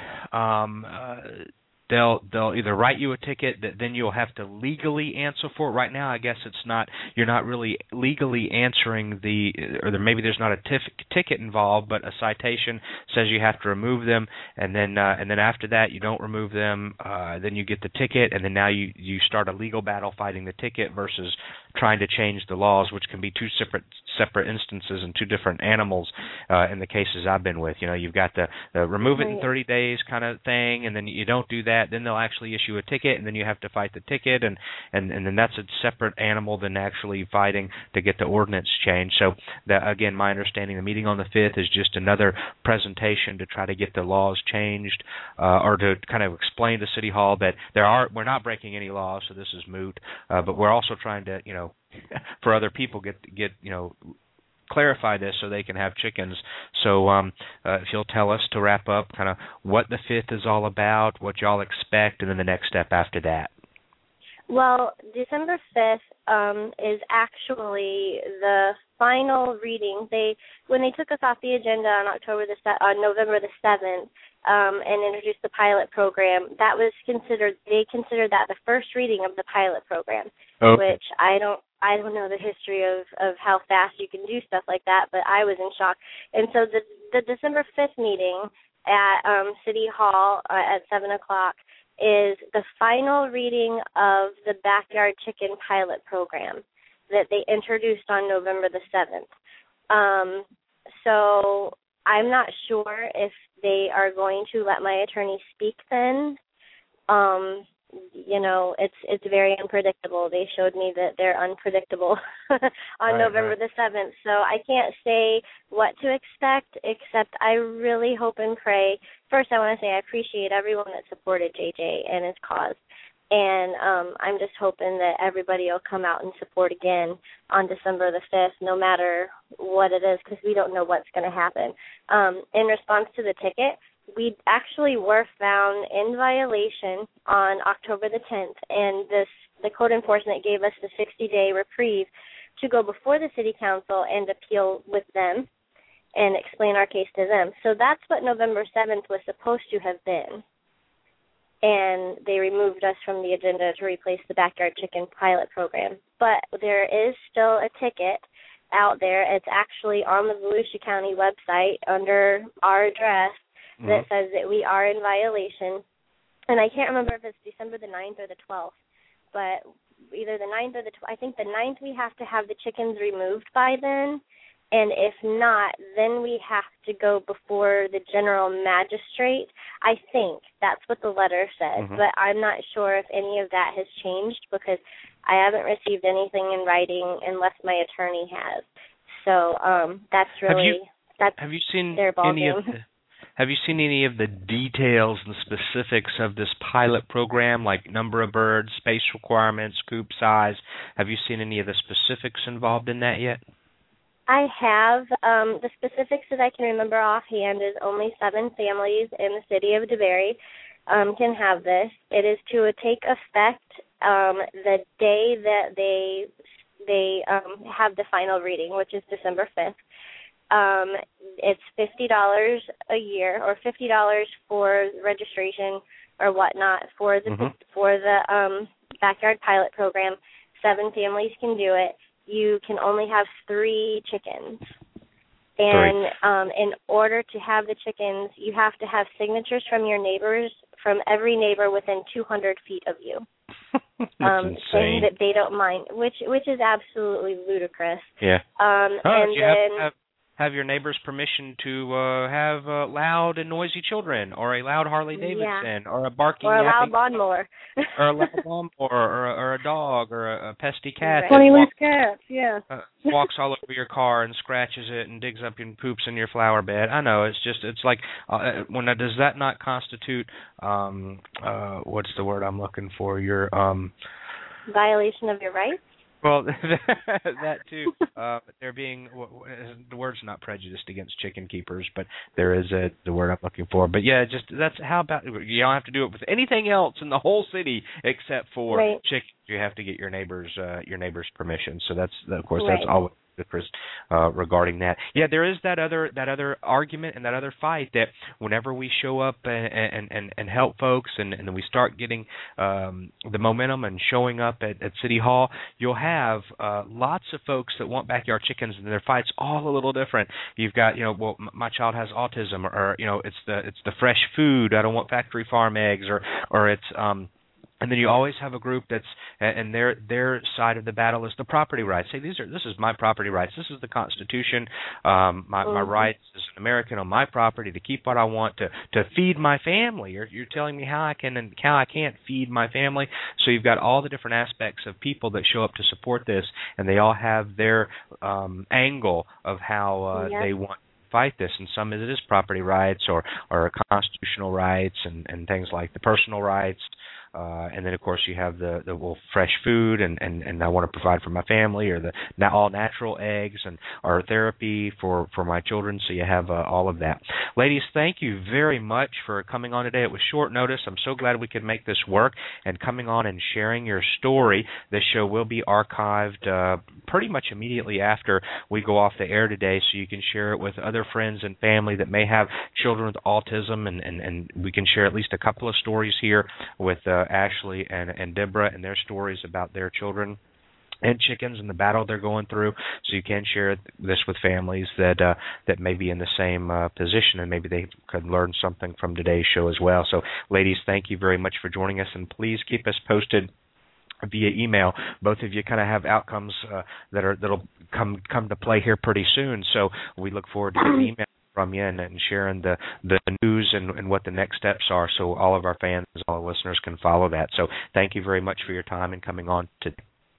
they'll either write you a ticket that then you'll have to legally answer for it. Right now, I guess you're not really legally answering maybe there's not a ticket involved, but a citation says you have to remove them, and then after that you don't remove them, then you get the ticket, and then now you start a legal battle fighting the ticket versus trying to change the laws, which can be two separate instances and two different animals in the cases I've been with. You've got the remove it in 30 days kind of thing, and then you don't do that, then they'll actually issue a ticket, and then you have to fight the ticket, and then that's a separate animal than actually fighting to get the ordinance changed. So, again, my understanding, the meeting on the 5th is just another presentation to try to get the laws changed, or to kind of explain to City Hall that we're not breaking any laws, so this is moot, but we're also trying to, for other people get clarify this so they can have chickens. So if you'll tell us to wrap up kind of what the 5th is all about, what y'all expect, and then the next step after that. Well, December 5th is actually the final reading. When they took us off the agenda on November the 7th and introduced the pilot program, they considered that the first reading of the pilot program, which I don't know the history of how fast you can do stuff like that, but I was in shock. And so the December 5th meeting at City Hall at 7 o'clock is the final reading of the Backyard Chicken pilot program that they introduced on November the 7th. So I'm not sure if they are going to let my attorney speak then. It's very unpredictable. They showed me that they're unpredictable on November the 7th. So I can't say what to expect, except I really hope and pray. First, I want to say I appreciate everyone that supported JJ and his cause. And I'm just hoping that everybody will come out and support again on December the 5th, no matter what it is, because we don't know what's going to happen. In response to the ticket, we actually were found in violation on October the 10th, and the code enforcement gave us the 60-day reprieve to go before the city council and appeal with them and explain our case to them. So that's what November 7th was supposed to have been. And they removed us from the agenda to replace the Backyard Chicken pilot program. But there is still a ticket out there. It's actually on the Volusia County website under our address that says that we are in violation. And I can't remember if it's December the 9th or the 12th, but either the 9th or I think the 9th we have to have the chickens removed by then. And if not, then we have to go before the general magistrate. I think that's what the letter says, but I'm not sure if any of that has changed because I haven't received anything in writing unless my attorney has. So that's really have you seen their ballgame. Have you seen any of the details and specifics of this pilot program, like number of birds, space requirements, coop size? Have you seen any of the specifics involved in that yet? I have. The specifics that I can remember offhand is only 7 families in the city of DeBary can have this. It is to take effect the day that they have the final reading, which is December 5th. It's $50 a year, or $50 for registration or whatnot for the backyard pilot program. 7 families can do it. You can only have 3 chickens. And in order to have the chickens, you have to have signatures from your neighbors, from every neighbor within 200 feet of you. Saying that they don't mind, which is absolutely ludicrous. Yeah. And you then have your neighbor's permission to have loud and noisy children, or a loud Harley Davidson, or a barking, or a loud lawnmower, or a loud lawnmower, or a dog, or a pesty cat. Right. 20 loose cats, yeah. Walks all over your car and scratches it and digs up and poops in your flower bed. I know, it's like, does that not constitute, what's the word I'm looking for? Your violation of your rights? Well, that too. There being the word's not prejudiced against chicken keepers, but there is the word I'm looking for. But yeah, how about you don't have to do it with anything else in the whole city except for chickens. You have to get your neighbor's permission. So that's always regarding that. Yeah, there is that other argument and that other fight that whenever we show up and help folks and we start getting the momentum and showing up at City Hall, you'll have lots of folks that want backyard chickens, and their fight's all a little different. You've got, my child has autism, or it's the fresh food. I don't want factory farm eggs, or it's and then you always have a group that's, and their side of the battle is the property rights. Say, this is my property rights. This is the Constitution. My rights as an American on my property to keep what I want, to feed my family. You're telling me how I can and how I can't feed my family. So you've got all the different aspects of people that show up to support this, and they all have their angle of how they want to fight this. And some it is property rights or constitutional rights and things like the personal rights. And then, of course, you have the fresh food and I want to provide for my family, or the all natural eggs or therapy for my children. So you have all of that. Ladies, thank you very much for coming on today. It was short notice. I'm so glad we could make this work and coming on and sharing your story. This show will be archived pretty much immediately after we go off the air today, so you can share it with other friends and family that may have children with autism, and we can share at least a couple of stories here with Ashley and Deborah and their stories about their children and chickens and the battle they're going through. So you can share this with families that may be in the same position, and maybe they could learn something from today's show as well. So, ladies, thank you very much for joining us, and please keep us posted via email. Both of you kind of have outcomes that'll come to play here pretty soon. So we look forward to getting email from you and sharing the news and what the next steps are, so all of our fans, all our listeners can follow that. So thank you very much for your time and coming on today.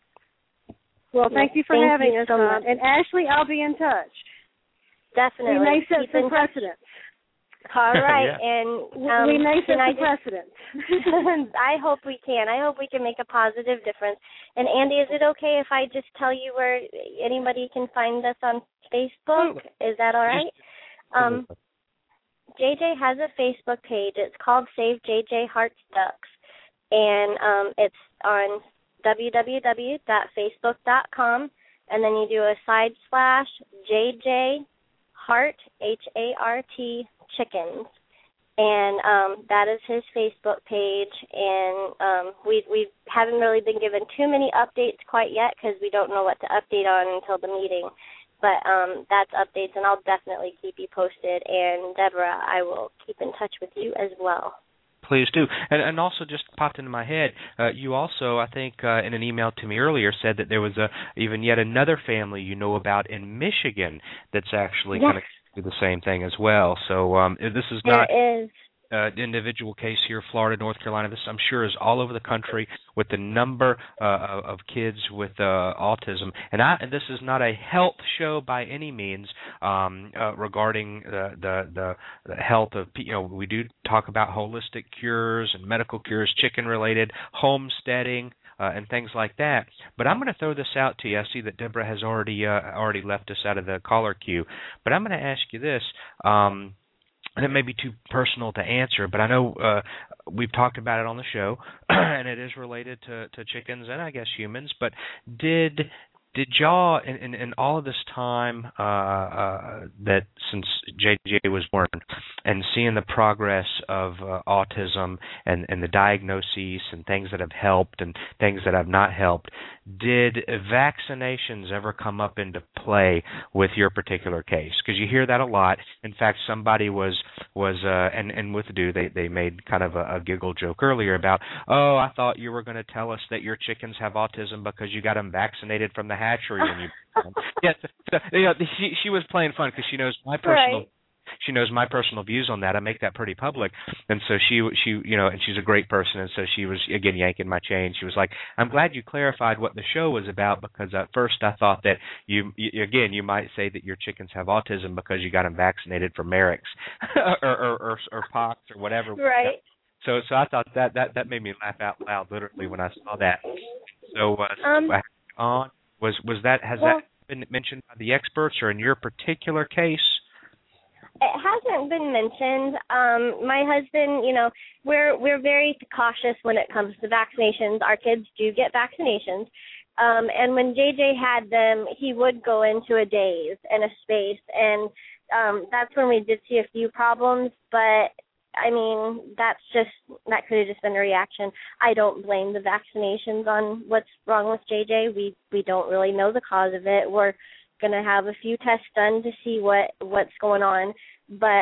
Well, thank you for having us on. And Ashley, I'll be in touch. Definitely. We may set some precedents. All right, yeah. And we may set some precedents. I hope we can. I hope we can make a positive difference. And Andy, is it okay if I just tell you where anybody can find us on Facebook? Is that all right? JJ has a Facebook page. It's called Save JJ Hearts Ducks, and it's on www.facebook.com, and then you do a /JJ Hart HART chickens, and that is his Facebook page. And we haven't really been given too many updates quite yet because we don't know what to update on until the meeting. But that's updates, and I'll definitely keep you posted. And, Deborah, I will keep in touch with you as well. Please do. And also just popped into my head, you also, I think, in an email to me earlier, said that there was even yet another family you know about in Michigan that's actually kind of do the same thing as well. So this is not an individual case here, Florida, North Carolina. This, I'm sure, is all over the country with the number of kids with autism. And this is not a health show by any means regarding the health of, we do talk about holistic cures and medical cures, chicken-related, homesteading, and things like that. But I'm going to throw this out to you. I see that Deborah has already left us out of the caller queue. But I'm going to ask you this. And it may be too personal to answer, but I know we've talked about it on the show, and it is related to chickens and I guess humans. But did y'all in all of this time that since JJ was born and seeing the progress of autism and the diagnoses and things that have helped and things that have not helped, did vaccinations ever come up into play with your particular case? Because you hear that a lot. In fact, somebody was and with Dew, they made kind of a giggle joke earlier about, oh, I thought you were going to tell us that your chickens have autism because you got them vaccinated from the hatchery when you. Yes, she was playing fun because she knows my personal. Right. She knows my personal views on that. I make that pretty public, and so she and she's a great person, and so she was again yanking my chain. She was like, "I'm glad you clarified what the show was about because at first I thought that you might say that your chickens have autism because you got them vaccinated for Merrick's or pox or whatever." Right. So I thought that made me laugh out loud literally when I saw that. So that been mentioned by the experts or in your particular case? It hasn't been mentioned. My husband, we're very cautious when it comes to vaccinations. Our kids do get vaccinations. And when JJ had them, he would go into a daze and a space. And that's when we did see a few problems. But, I mean, that could have just been a reaction. I don't blame the vaccinations on what's wrong with JJ. We don't really know the cause of it. We're going to have a few tests done to see what's going on, but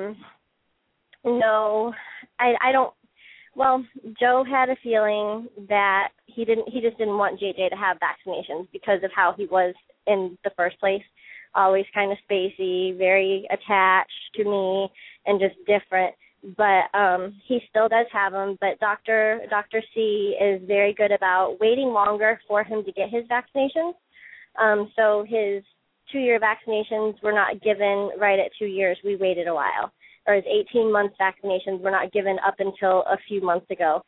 no, I don't. Well, Joe had a feeling that he just didn't want JJ to have vaccinations because of how he was in the first place, always kind of spacey, very attached to me, and just different. But he still does have them. But Dr. C is very good about waiting longer for him to get his vaccinations. So his 2-year vaccinations were not given right at 2 years. We waited a while. Or his 18-month vaccinations were not given up until a few months ago.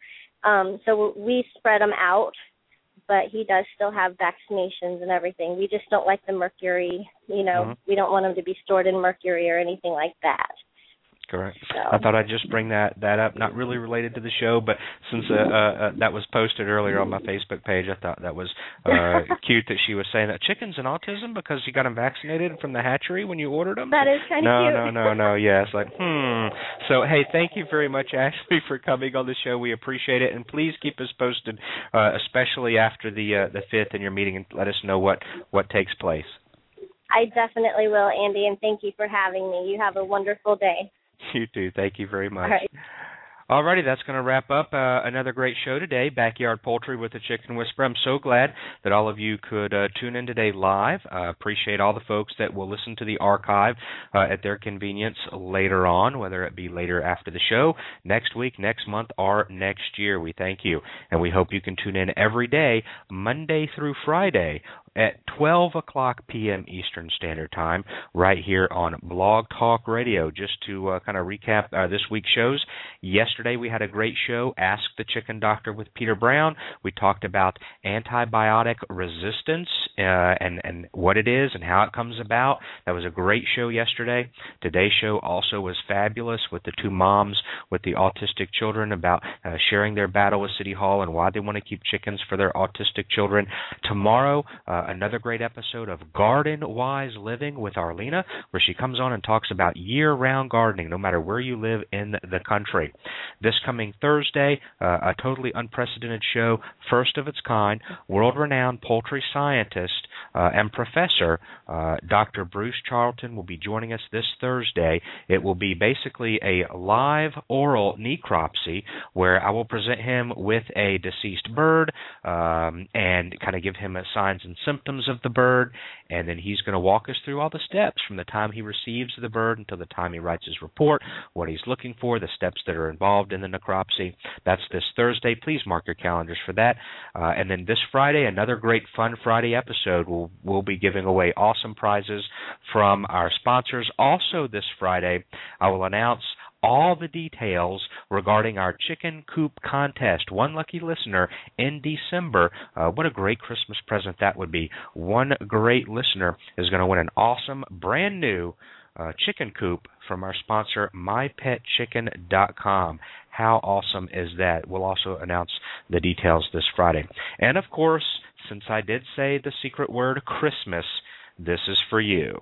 So we spread them out, but he does still have vaccinations and everything. We just don't like the mercury. We don't want him to be stored in mercury or anything like that. Correct. So. I thought I'd just bring that up, not really related to the show, but since that was posted earlier on my Facebook page, I thought that was cute that she was saying that chickens and autism because you got them vaccinated from the hatchery when you ordered them. That is kind of cute. No. Yeah, it's like, So, hey, thank you very much, Ashley, for coming on the show. We appreciate it, and please keep us posted, especially after the 5th in your meeting, and let us know what takes place. I definitely will, Andy, and thank you for having me. You have a wonderful day. You too. Thank you very much. All right. Alrighty, that's going to wrap up another great show today, Backyard Poultry with the Chicken Whisperer. I'm so glad that all of you could tune in today live. Appreciate all the folks that will listen to the archive at their convenience later on, whether it be later after the show, next week, next month, or next year. We thank you, and we hope you can tune in every day, Monday through Friday, at 12 o'clock p.m. Eastern Standard Time, right here on Blog Talk Radio. Just to kind of recap this week's shows, yesterday we had a great show, Ask the Chicken Doctor with Peter Brown. We talked about antibiotic resistance and what it is and how it comes about. That was a great show yesterday. Today's show also was fabulous with the two moms with the autistic children about sharing their battle with City Hall and why they want to keep chickens for their autistic children. Tomorrow, another great episode of Garden Wise Living with Arlena, where she comes on and talks about year-round gardening, no matter where you live in the country. This coming Thursday, a totally unprecedented show, first of its kind, world-renowned poultry scientist and professor, Dr. Bruce Charlton, will be joining us this Thursday. It will be basically a live oral necropsy where I will present him with a deceased bird and kind of give him signs and symptoms of the bird, and then he's going to walk us through all the steps from the time he receives the bird until the time he writes his report, what he's looking for, the steps that are involved in the necropsy. That's this Thursday. Please mark your calendars for that. And then this Friday, another great Fun Friday episode. We'll be giving away awesome prizes from our sponsors. Also this Friday, I will announce all the details regarding our chicken coop contest. One lucky listener in December. What a great Christmas present that would be. One great listener is going to win an awesome, brand new chicken coop from our sponsor, MyPetChicken.com. How awesome is that? We'll also announce the details this Friday. And, of course, since I did say the secret word Christmas, this is for you.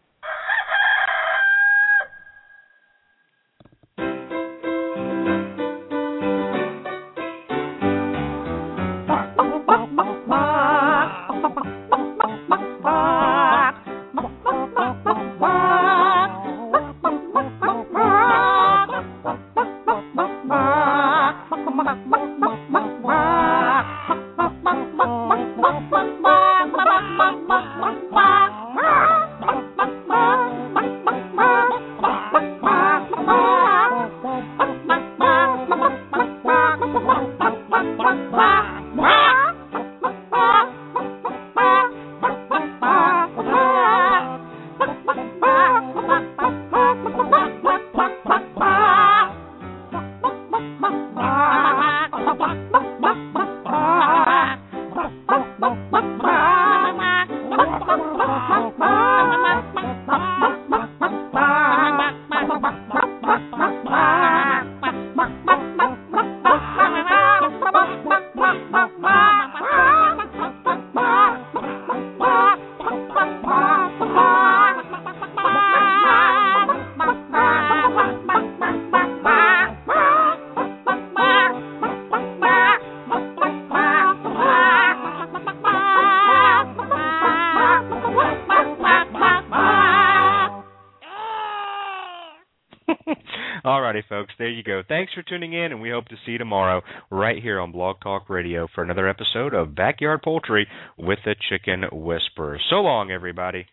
Alrighty, folks, there you go. Thanks for tuning in, and we hope to see you tomorrow right here on Blog Talk Radio for another episode of Backyard Poultry with the Chicken Whisperer. So long, everybody.